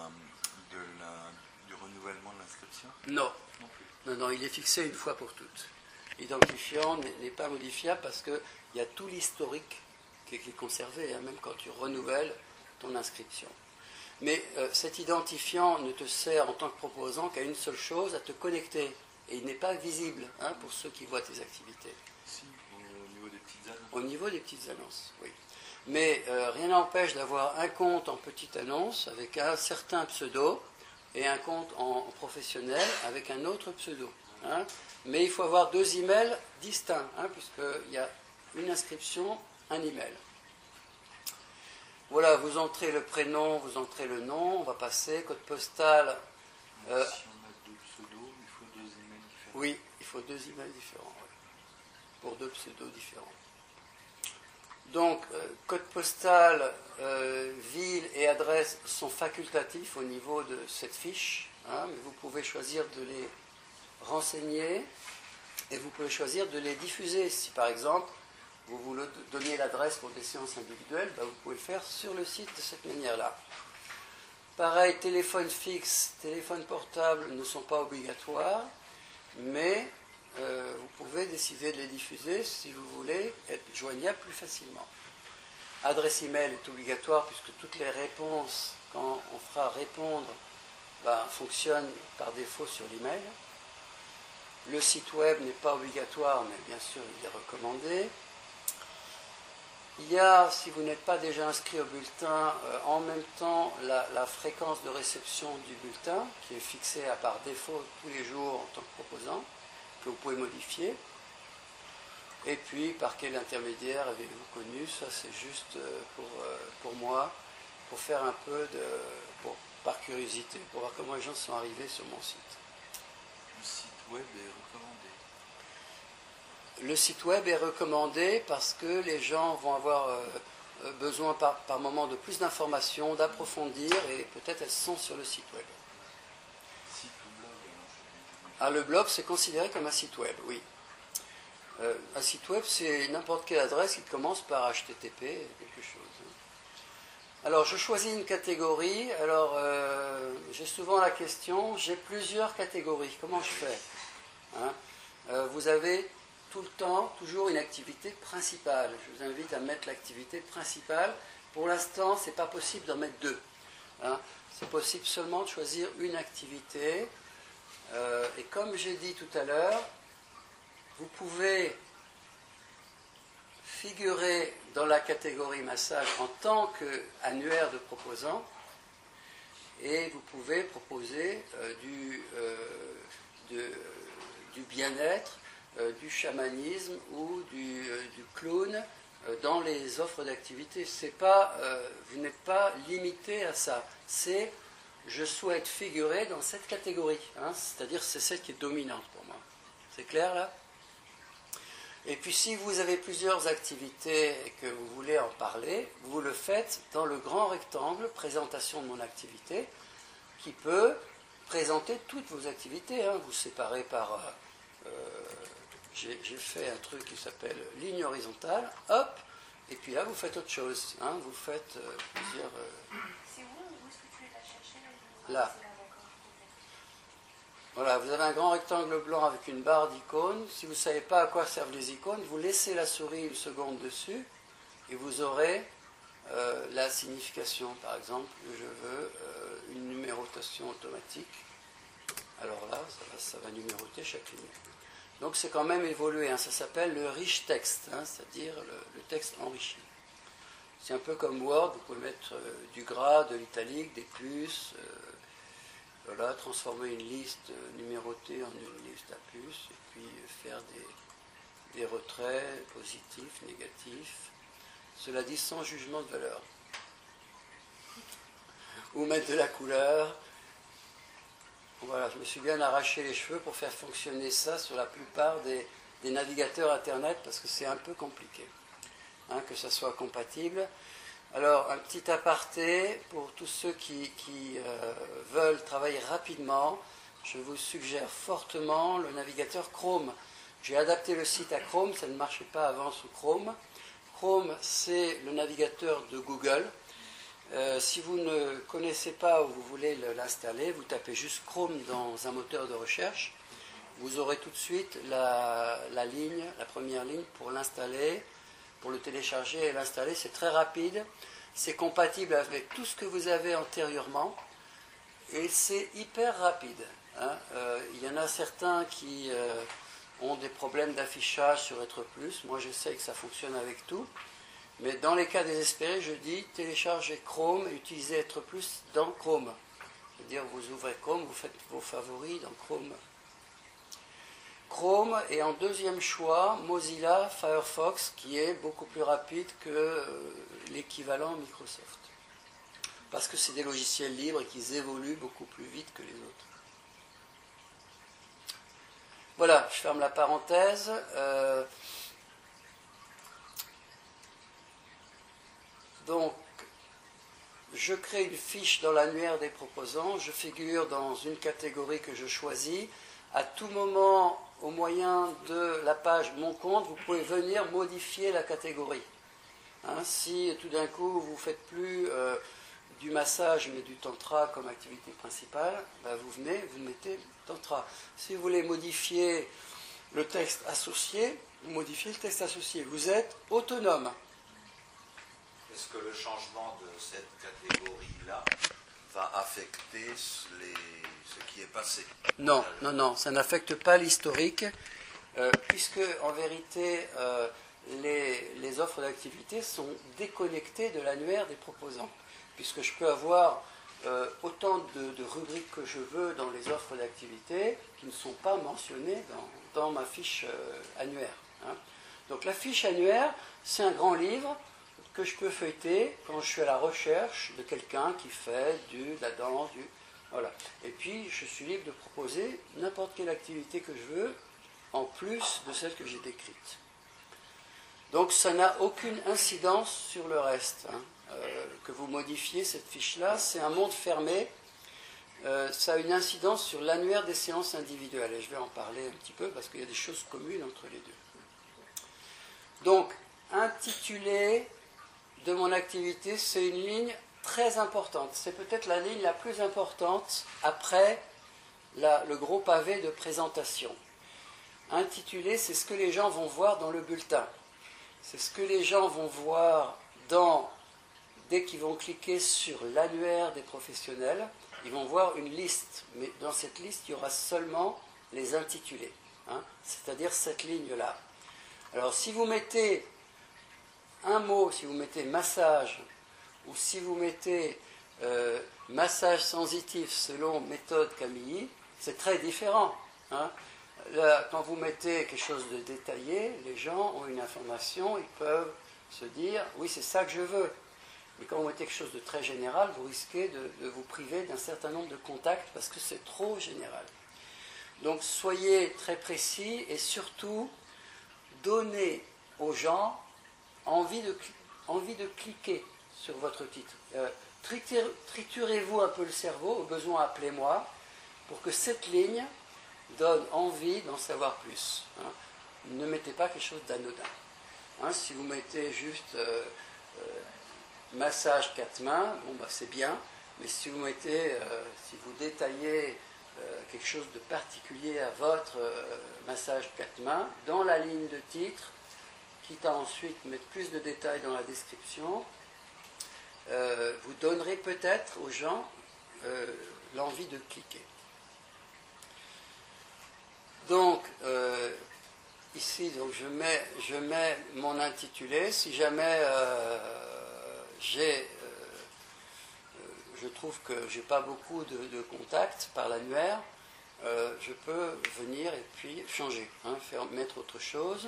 du renouvellement de l'inscription? Non. Non plus. Non, il est fixé une fois pour toutes. L'identifiant n'est pas modifiable parce qu'il y a tout l'historique qui est conservé, hein, même quand tu renouvelles ton inscription. Mais cet identifiant ne te sert en tant que proposant qu'à une seule chose, à te connecter. Et il n'est pas visible, hein, pour ceux qui voient tes activités. Si, au niveau des petites annonces. Au niveau des petites annonces, oui. Mais rien n'empêche d'avoir un compte en petite annonce avec un certain pseudo et un compte en professionnel avec un autre pseudo. Hein. Mais il faut avoir deux emails distincts, hein, puisqu'il y a une inscription, un email. Voilà, vous entrez le prénom, vous entrez le nom, on va passer, code postal. Si on a deux pseudos, il faut deux emails différents. Oui, il faut deux emails différents, oui, pour deux pseudos différents. Donc, code postal, ville et adresse sont facultatifs au niveau de cette fiche, hein, mais vous pouvez choisir de les renseigner et vous pouvez choisir de les diffuser. Si par exemple, vous voulez donner l'adresse pour des séances individuelles, vous pouvez le faire sur le site de cette manière-là. Pareil, téléphone fixe, téléphone portable ne sont pas obligatoires, mais vous pouvez décider de les diffuser si vous voulez être joignable plus facilement. Adresse email est obligatoire puisque toutes les réponses, quand on fera répondre, fonctionnent par défaut sur l'email. Le site web n'est pas obligatoire, mais bien sûr il est recommandé. Il y a, si vous n'êtes pas déjà inscrit au bulletin, en même temps la fréquence de réception du bulletin, qui est fixée à par défaut tous les jours en tant que proposant, que vous pouvez modifier. Et puis, par quel intermédiaire avez-vous connu? Ça, c'est juste pour moi, pour faire un peu par curiosité, pour voir comment les gens sont arrivés sur mon site. Le site web est recommandé. Le site web est recommandé parce que les gens vont avoir besoin par moment de plus d'informations, d'approfondir, et peut-être elles sont sur le site web. Site ou blog? Ah, le blog, c'est considéré comme un site web, oui. Un site web, c'est n'importe quelle adresse qui commence par HTTP, quelque chose. Alors, je choisis une catégorie. Alors, j'ai souvent la question, j'ai plusieurs catégories, comment je fais, hein? Vous avez tout le temps, toujours une activité principale. Je vous invite à mettre l'activité principale. Pour l'instant, ce n'est pas possible d'en mettre deux, hein. C'est possible seulement de choisir une activité. Et comme j'ai dit tout à l'heure, vous pouvez figurer dans la catégorie massage en tant qu'annuaire de proposant, et vous pouvez proposer du bien-être, du chamanisme ou du clown dans les offres d'activité. Vous n'êtes pas limité à ça. C'est je souhaite figurer dans cette catégorie, hein, c'est-à-dire c'est celle qui est dominante pour moi. C'est clair là? Et puis si vous avez plusieurs activités et que vous voulez en parler, vous le faites dans le grand rectangle présentation de mon activité qui peut présenter toutes vos activités, hein. Vous séparez par... j'ai fait un truc qui s'appelle ligne horizontale, hop, et puis là vous faites autre chose, hein. Vous faites plusieurs... C'est où est-ce que tu l'as cherché là. Voilà, vous avez un grand rectangle blanc avec une barre d'icônes. Si vous ne savez pas à quoi servent les icônes, vous laissez la souris une seconde dessus et vous aurez la signification. Par exemple, je veux une numérotation automatique. Alors là, ça va numéroter chaque ligne. Donc c'est quand même évolué, hein. Ça s'appelle le rich text, hein, c'est-à-dire le texte enrichi. C'est un peu comme Word, vous pouvez mettre du gras, de l'italique, des plus... Voilà, transformer une liste numérotée en une liste à plus, et puis faire des retraits positifs, négatifs. Cela dit sans jugement de valeur. Ou mettre de la couleur. Voilà, je me suis bien arraché les cheveux pour faire fonctionner ça sur la plupart des navigateurs Internet, parce que c'est un peu compliqué, hein, que ça soit compatible. Alors, un petit aparté, pour tous ceux qui veulent travailler rapidement, je vous suggère fortement le navigateur Chrome. J'ai adapté le site à Chrome, ça ne marchait pas avant sous Chrome. Chrome, c'est le navigateur de Google. Si vous ne connaissez pas ou vous voulez l'installer, vous tapez juste Chrome dans un moteur de recherche. Vous aurez tout de suite la première ligne pour l'installer. Pour le télécharger et l'installer, c'est très rapide, c'est compatible avec tout ce que vous avez antérieurement et c'est hyper rapide, hein. Il y en a certains qui ont des problèmes d'affichage sur Être+, moi j'essaie que ça fonctionne avec tout, mais dans les cas désespérés, je dis téléchargez Chrome et utilisez Être+ dans Chrome. C'est-à-dire vous ouvrez Chrome, vous faites vos favoris dans Chrome. Chrome et en deuxième choix, Mozilla Firefox, qui est beaucoup plus rapide que l'équivalent Microsoft. Parce que c'est des logiciels libres et qu'ils évoluent beaucoup plus vite que les autres. Voilà, je ferme la parenthèse. Donc, je crée une fiche dans l'annuaire des proposants, je figure dans une catégorie que je choisis. À tout moment, au moyen de la page Mon compte, vous pouvez venir modifier la catégorie. Hein, si tout d'un coup vous ne faites plus du massage mais du tantra comme activité principale, ben vous venez, vous mettez tantra. Si vous voulez modifier le texte associé, vous modifiez le texte associé. Vous êtes autonome. Est-ce que le changement de cette catégorie-là va affecter ce qui est passé? Non, ça n'affecte pas l'historique, puisque en vérité, les offres d'activité sont déconnectées de l'annuaire des proposants, puisque je peux avoir autant de rubriques que je veux dans les offres d'activité qui ne sont pas mentionnées dans ma fiche annuaire, hein. Donc la fiche annuaire, c'est un grand livre que je peux feuilleter quand je suis à la recherche de quelqu'un qui fait de la danse, voilà. Et puis, je suis libre de proposer n'importe quelle activité que je veux, en plus de celle que j'ai décrite. Donc, ça n'a aucune incidence sur le reste, hein. Que vous modifiez cette fiche-là, c'est un monde fermé. Ça a une incidence sur l'annuaire des séances individuelles. Et je vais en parler un petit peu, parce qu'il y a des choses communes entre les deux. Donc, intitulé de mon activité, c'est une ligne très importante. C'est peut-être la ligne la plus importante après le gros pavé de présentation. Intitulé, c'est ce que les gens vont voir dans le bulletin. C'est ce que les gens vont voir dès qu'ils vont cliquer sur l'annuaire des professionnels, ils vont voir une liste. Mais dans cette liste, il y aura seulement les intitulés, hein, c'est-à-dire cette ligne-là. Alors si vous mettez un mot, si vous mettez massage, ou si vous mettez massage sensitif selon méthode Camilli, c'est très différent. Hein. Là, quand vous mettez quelque chose de détaillé, les gens ont une information, ils peuvent se dire « oui, c'est ça que je veux ». Mais quand vous mettez quelque chose de très général, vous risquez de vous priver d'un certain nombre de contacts parce que c'est trop général. Donc soyez très précis et surtout donnez aux gens envie de cliquer sur votre titre. Triturez-vous un peu le cerveau, au besoin appelez-moi, pour que cette ligne donne envie d'en savoir plus. Hein. Ne mettez pas quelque chose d'anodin. Hein, si vous mettez juste massage 4 mains, bon, bah, c'est bien, mais si vous détaillez quelque chose de particulier à votre massage 4 mains, dans la ligne de titre, quitte à ensuite mettre plus de détails dans la description, vous donnerez peut-être aux gens l'envie de cliquer. Donc, ici, donc, je mets mon intitulé. Si jamais je trouve que je n'ai pas beaucoup de contacts par l'annuaire, je peux venir et puis changer, hein, mettre autre chose.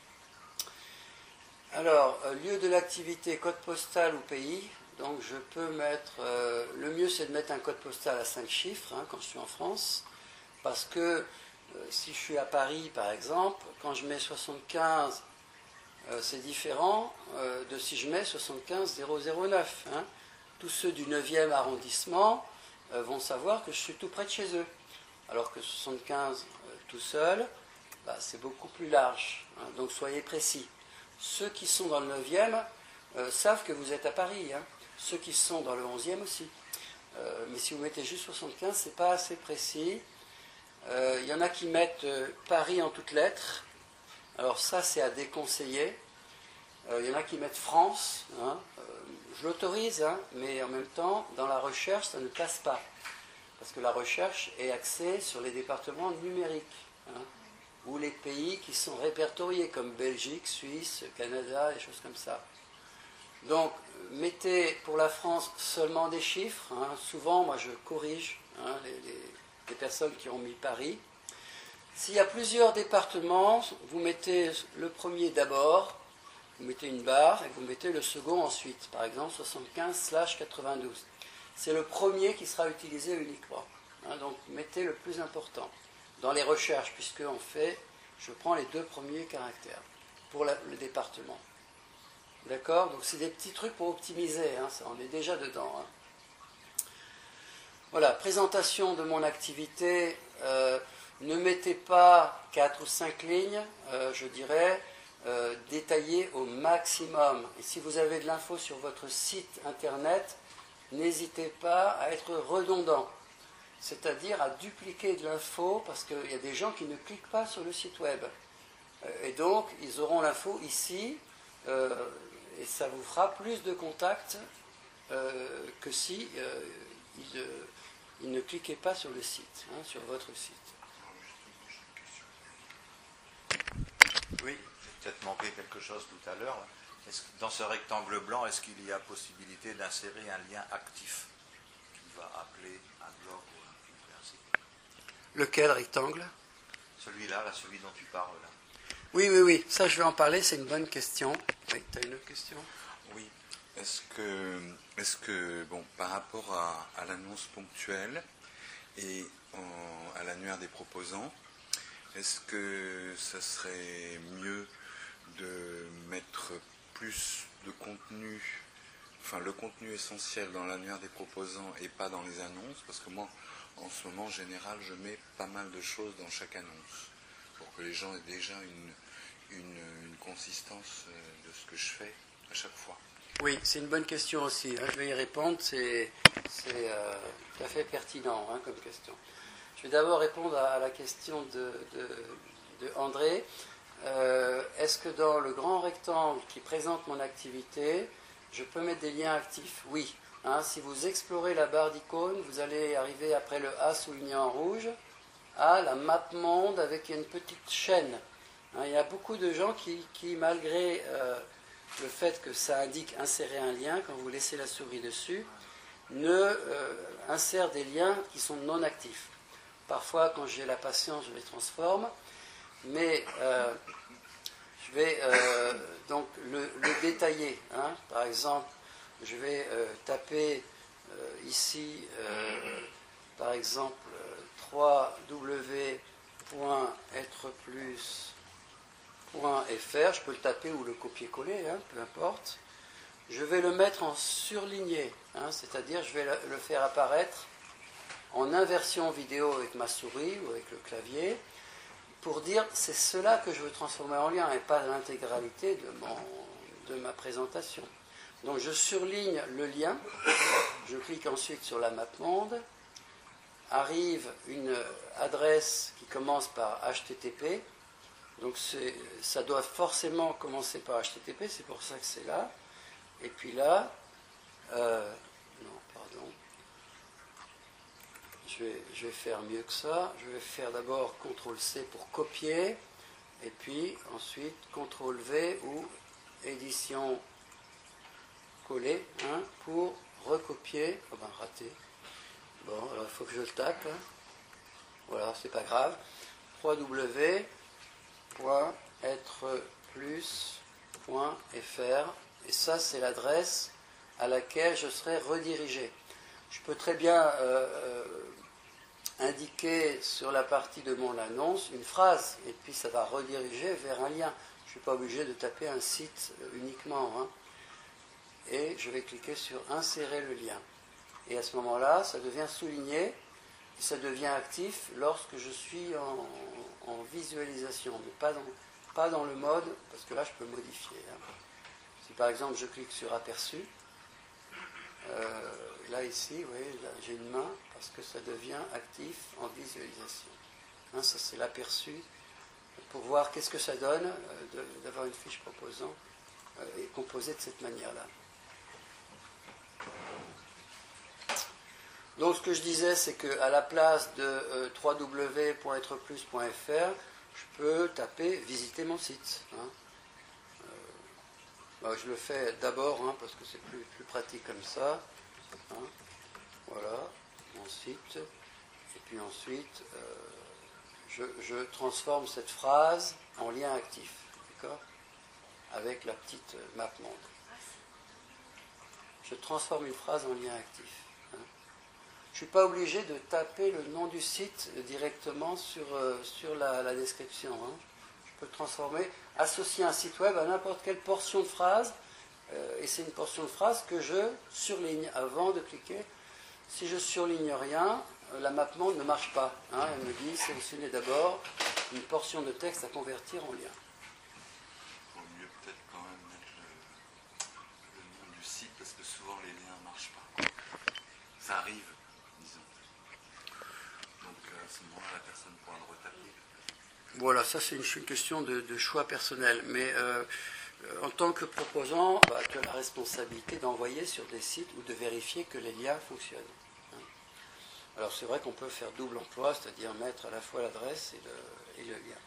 Alors, lieu de l'activité, code postal ou pays. Donc je peux mettre, le mieux c'est de mettre un code postal à 5 chiffres, hein, quand je suis en France, parce que si je suis à Paris par exemple, quand je mets 75, c'est différent de si je mets 75 009. Hein. Tous ceux du 9e arrondissement vont savoir que je suis tout près de chez eux, alors que 75 tout seul, bah, c'est beaucoup plus large, hein, donc soyez précis. Ceux qui sont dans le 9e savent que vous êtes à Paris, hein. Ceux qui sont dans le 11e aussi. Mais si vous mettez juste 75, c'est pas assez précis. Il y en a qui mettent Paris en toutes lettres. Alors ça, c'est à déconseiller. Il y en a qui mettent France. Hein. Je l'autorise, hein, mais en même temps, dans la recherche, ça ne passe pas. Parce que la recherche est axée sur les départements numériques. Hein, ou les pays qui sont répertoriés, comme Belgique, Suisse, Canada, des choses comme ça. Donc, mettez pour la France seulement des chiffres. Hein. Souvent, moi, je corrige, hein, les personnes qui ont mis Paris. S'il y a plusieurs départements, vous mettez le premier d'abord, vous mettez une barre, et vous mettez le second ensuite. Par exemple, 75/92. C'est le premier qui sera utilisé uniquement. Hein. Donc, mettez le plus important. Dans les recherches, puisque en fait, je prends les 2 premiers caractères pour le département. D'accord? Donc c'est des petits trucs pour optimiser, hein, ça, on est déjà dedans. Hein. Voilà, présentation de mon activité. Ne mettez pas 4 ou 5 lignes, je dirais, détaillez au maximum. Et si vous avez de l'info sur votre site internet, n'hésitez pas à être redondant. C'est-à-dire à dupliquer de l'info, parce qu'il y a des gens qui ne cliquent pas sur le site web. Et donc, ils auront l'info ici, et ça vous fera plus de contacts que si ils ne cliquaient pas sur le site, hein, sur votre site. Oui, j'ai peut-être manqué quelque chose tout à l'heure. Dans ce rectangle blanc, est-ce qu'il y a possibilité d'insérer un lien actif qui va appeler un blog ou un site? Lequel rectangle? Celui-là, là, celui dont tu parles là. Oui, ça je vais en parler, c'est une bonne question. Oui, tu as une autre question? Oui. Est-ce que bon, par rapport à l'annonce ponctuelle et à l'annuaire des proposants, est-ce que ça serait mieux de mettre plus de contenu, enfin le contenu essentiel dans l'annuaire des proposants et pas dans les annonces? Parce que moi, en ce moment, en général, je mets pas mal de choses dans chaque annonce pour que les gens aient déjà une consistance de ce que je fais à chaque fois. Oui, c'est une bonne question aussi. Je vais y répondre. C'est tout à fait pertinent comme question. Je vais d'abord répondre à la question de André. Est-ce que dans le grand rectangle qui présente mon activité, je peux mettre des liens actifs? Oui. Si vous explorez la barre d'icônes, vous allez arriver après le A souligné en rouge à la map monde avec une petite chaîne. Il y a beaucoup de gens qui malgré le fait que ça indique insérer un lien, quand vous laissez la souris dessus, insèrent des liens qui sont non actifs. Parfois, quand j'ai la patience, je les transforme, mais je vais donc le détailler. Par exemple, je vais taper ici, par exemple, www.êtreplus.fr, je peux le taper ou le copier-coller, peu importe. Je vais le mettre en surligné, c'est-à-dire je vais le faire apparaître en inversion vidéo avec ma souris ou avec le clavier, pour dire c'est cela que je veux transformer en lien et pas l'intégralité de ma présentation. Donc je surligne le lien, je clique ensuite sur la map monde, arrive une adresse qui commence par HTTP, donc ça doit forcément commencer par HTTP, c'est pour ça que c'est là. Et puis là, je vais faire mieux que ça. Je vais faire d'abord CTRL-C pour copier, et puis ensuite CTRL-V ou édition coller pour recopier. Oh ben raté. Bon, alors il faut que je le tape. Voilà, c'est pas grave. www.êtreplus.fr. Et ça, c'est l'adresse à laquelle je serai redirigé. Je peux très bien indiquer sur la partie de mon annonce une phrase, et puis ça va rediriger vers un lien. Je ne suis pas obligé de taper un site uniquement. Et je vais cliquer sur insérer le lien. Et à ce moment-là, ça devient souligné, et ça devient actif lorsque je suis en visualisation, mais pas dans le mode, parce que là je peux modifier. Si par exemple je clique sur aperçu, là ici, vous voyez, là, j'ai une main, parce que ça devient actif en visualisation. Ça c'est l'aperçu, pour voir qu'est-ce que ça donne d'avoir une fiche proposant et composée de cette manière-là. Donc ce que je disais, c'est qu'à la place de www.êtreplus.fr, je peux taper « Visiter mon site ». Je le fais d'abord parce que c'est plus pratique comme ça. Voilà, mon site. Et puis ensuite, je transforme cette phrase en lien actif, d'accord, avec la petite map monde. Je transforme une phrase en lien actif. Je ne suis pas obligé de taper le nom du site directement sur la description. Je peux le transformer, associer un site web à n'importe quelle portion de phrase, et c'est une portion de phrase que je surligne avant de cliquer. Si je surligne rien, la map monde ne marche pas. Elle me dit sélectionnez d'abord une portion de texte à convertir en lien. Il vaut mieux peut-être quand même mettre le nom du site, parce que souvent les liens ne marchent pas. Ça arrive. À ce moment-là, la personne pourra le retaper. Voilà, ça c'est une question de choix personnel. Mais en tant que proposant, tu as la responsabilité d'envoyer sur des sites ou de vérifier que les liens fonctionnent. Alors c'est vrai qu'on peut faire double emploi, c'est-à-dire mettre à la fois l'adresse et le lien.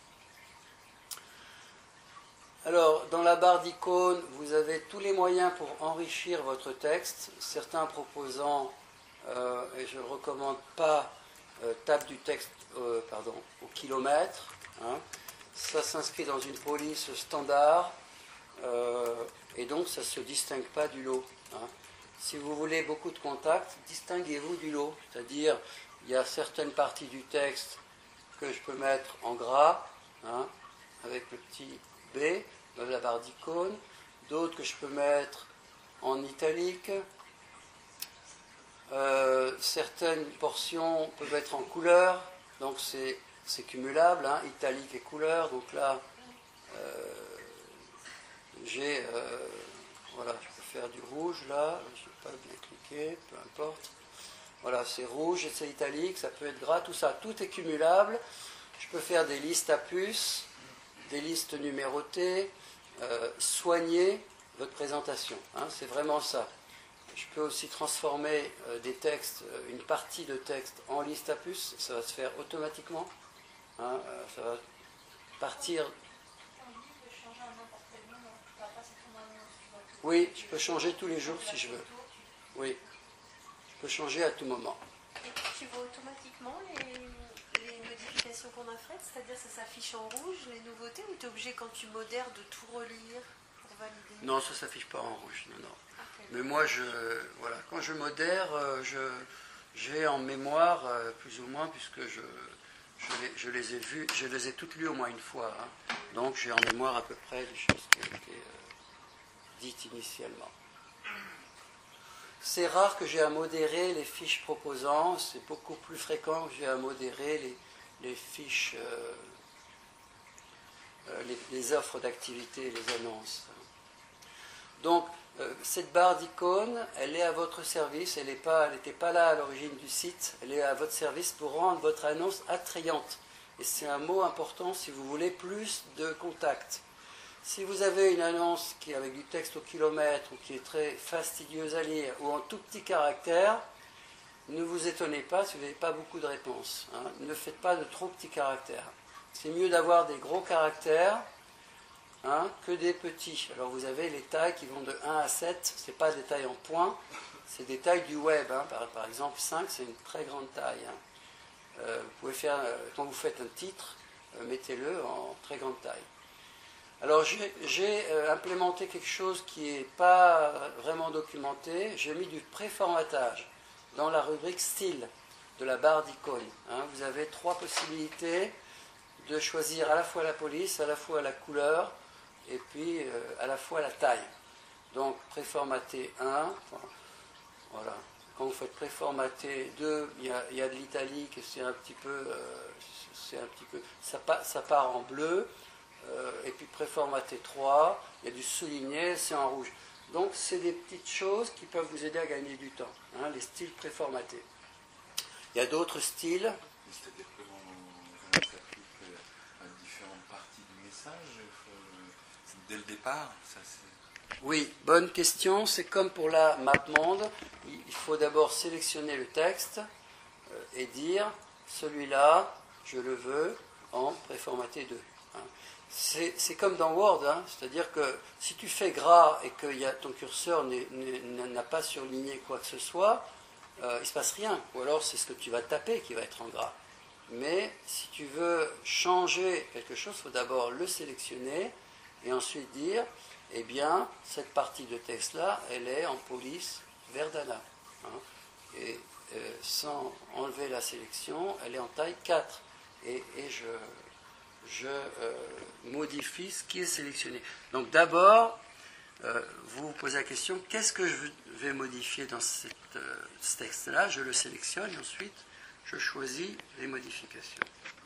Alors, dans la barre d'icônes, vous avez tous les moyens pour enrichir votre texte. Certains proposant, et je ne le recommande pas, tape du texte au kilomètre. Ça s'inscrit dans une police standard et donc ça ne se distingue pas du lot. Si vous voulez beaucoup de contacts, distinguez-vous du lot. C'est-à-dire, il y a certaines parties du texte que je peux mettre en gras, avec le petit B dans la barre d'icônes, d'autres que je peux mettre en italique. Certaines portions peuvent être en couleur, donc c'est cumulable, italique et couleur. Donc là, j'ai Voilà, je peux faire du rouge là, je n'ai pas bien cliqué, peu importe. Voilà, c'est rouge et c'est italique, ça peut être gras, tout ça, tout est cumulable. Je peux faire des listes à puces, des listes numérotées, soigner votre présentation, hein, c'est vraiment ça. Je peux aussi transformer des textes, une partie de texte en liste à puces, ça va se faire automatiquement, hein, ça va partir. Oui, je peux changer tous les jours si je veux. Oui, je peux changer à tout moment. Et tu vois automatiquement les modifications qu'on a faites, c'est-à-dire ça s'affiche en rouge, les nouveautés, ou tu es obligé quand tu modères de tout relire pour valider? Non, ça ne s'affiche pas en rouge, non, non. Mais moi, voilà, quand je modère, j'ai en mémoire, plus ou moins, puisque je les ai vues, je les ai toutes lues au moins une fois. Hein. Donc j'ai en mémoire à peu près les choses qui ont été dites initialement. C'est rare que j'ai à modérer les fiches proposants, c'est beaucoup plus fréquent que j'ai à modérer les fiches, les offres d'activité, les annonces. Donc, cette barre d'icônes, elle est à votre service, elle n'était pas là à l'origine du site, elle est à votre service pour rendre votre annonce attrayante. Et c'est un mot important si vous voulez plus de contacts. Si vous avez une annonce qui est avec du texte au kilomètre ou qui est très fastidieuse à lire ou en tout petits caractères, ne vous étonnez pas si vous n'avez pas beaucoup de réponses. Hein. Ne faites pas de trop petits caractères. C'est mieux d'avoir des gros caractères, hein, que des petits. Alors vous avez les tailles qui vont de 1 à 7, ce n'est pas des tailles en points, c'est des tailles du web. Hein. Par exemple 5, c'est une très grande taille. Hein. Vous pouvez faire, quand vous faites un titre, mettez-le en très grande taille. Alors j'ai implémenté quelque chose qui n'est pas vraiment documenté, j'ai mis du préformatage dans la rubrique style de la barre d'icônes. Hein. Vous avez 3 possibilités de choisir à la fois la police, à la fois la couleur, et puis à la fois la taille. Donc préformater 1, voilà. Quand vous faites préformater 2, il y a de l'italique et c'est un petit peu, ça part en bleu, et puis préformater 3, il y a du souligné, c'est en rouge. Donc c'est des petites choses qui peuvent vous aider à gagner du temps, hein, les styles préformatés. Il y a d'autres styles. C'est-à-dire comment s'applique à différentes parties du message dès le départ ça, Oui, bonne question. C'est comme pour la map monde. Il faut d'abord sélectionner le texte et dire celui-là, je le veux en préformaté 2. Hein. C'est comme dans Word, hein. C'est-à-dire que si tu fais gras et que ton curseur n'a pas surligné quoi que ce soit, il ne se passe rien. Ou alors c'est ce que tu vas taper qui va être en gras. Mais si tu veux changer quelque chose, il faut d'abord le sélectionner et ensuite dire, eh bien, cette partie de texte-là, elle est en police Verdana. Hein. Et sans enlever la sélection, elle est en taille 4. Et je modifie ce qui est sélectionné. Donc d'abord, vous vous posez la question, qu'est-ce que je vais modifier dans ce texte-là? Je le sélectionne et ensuite je choisis les modifications.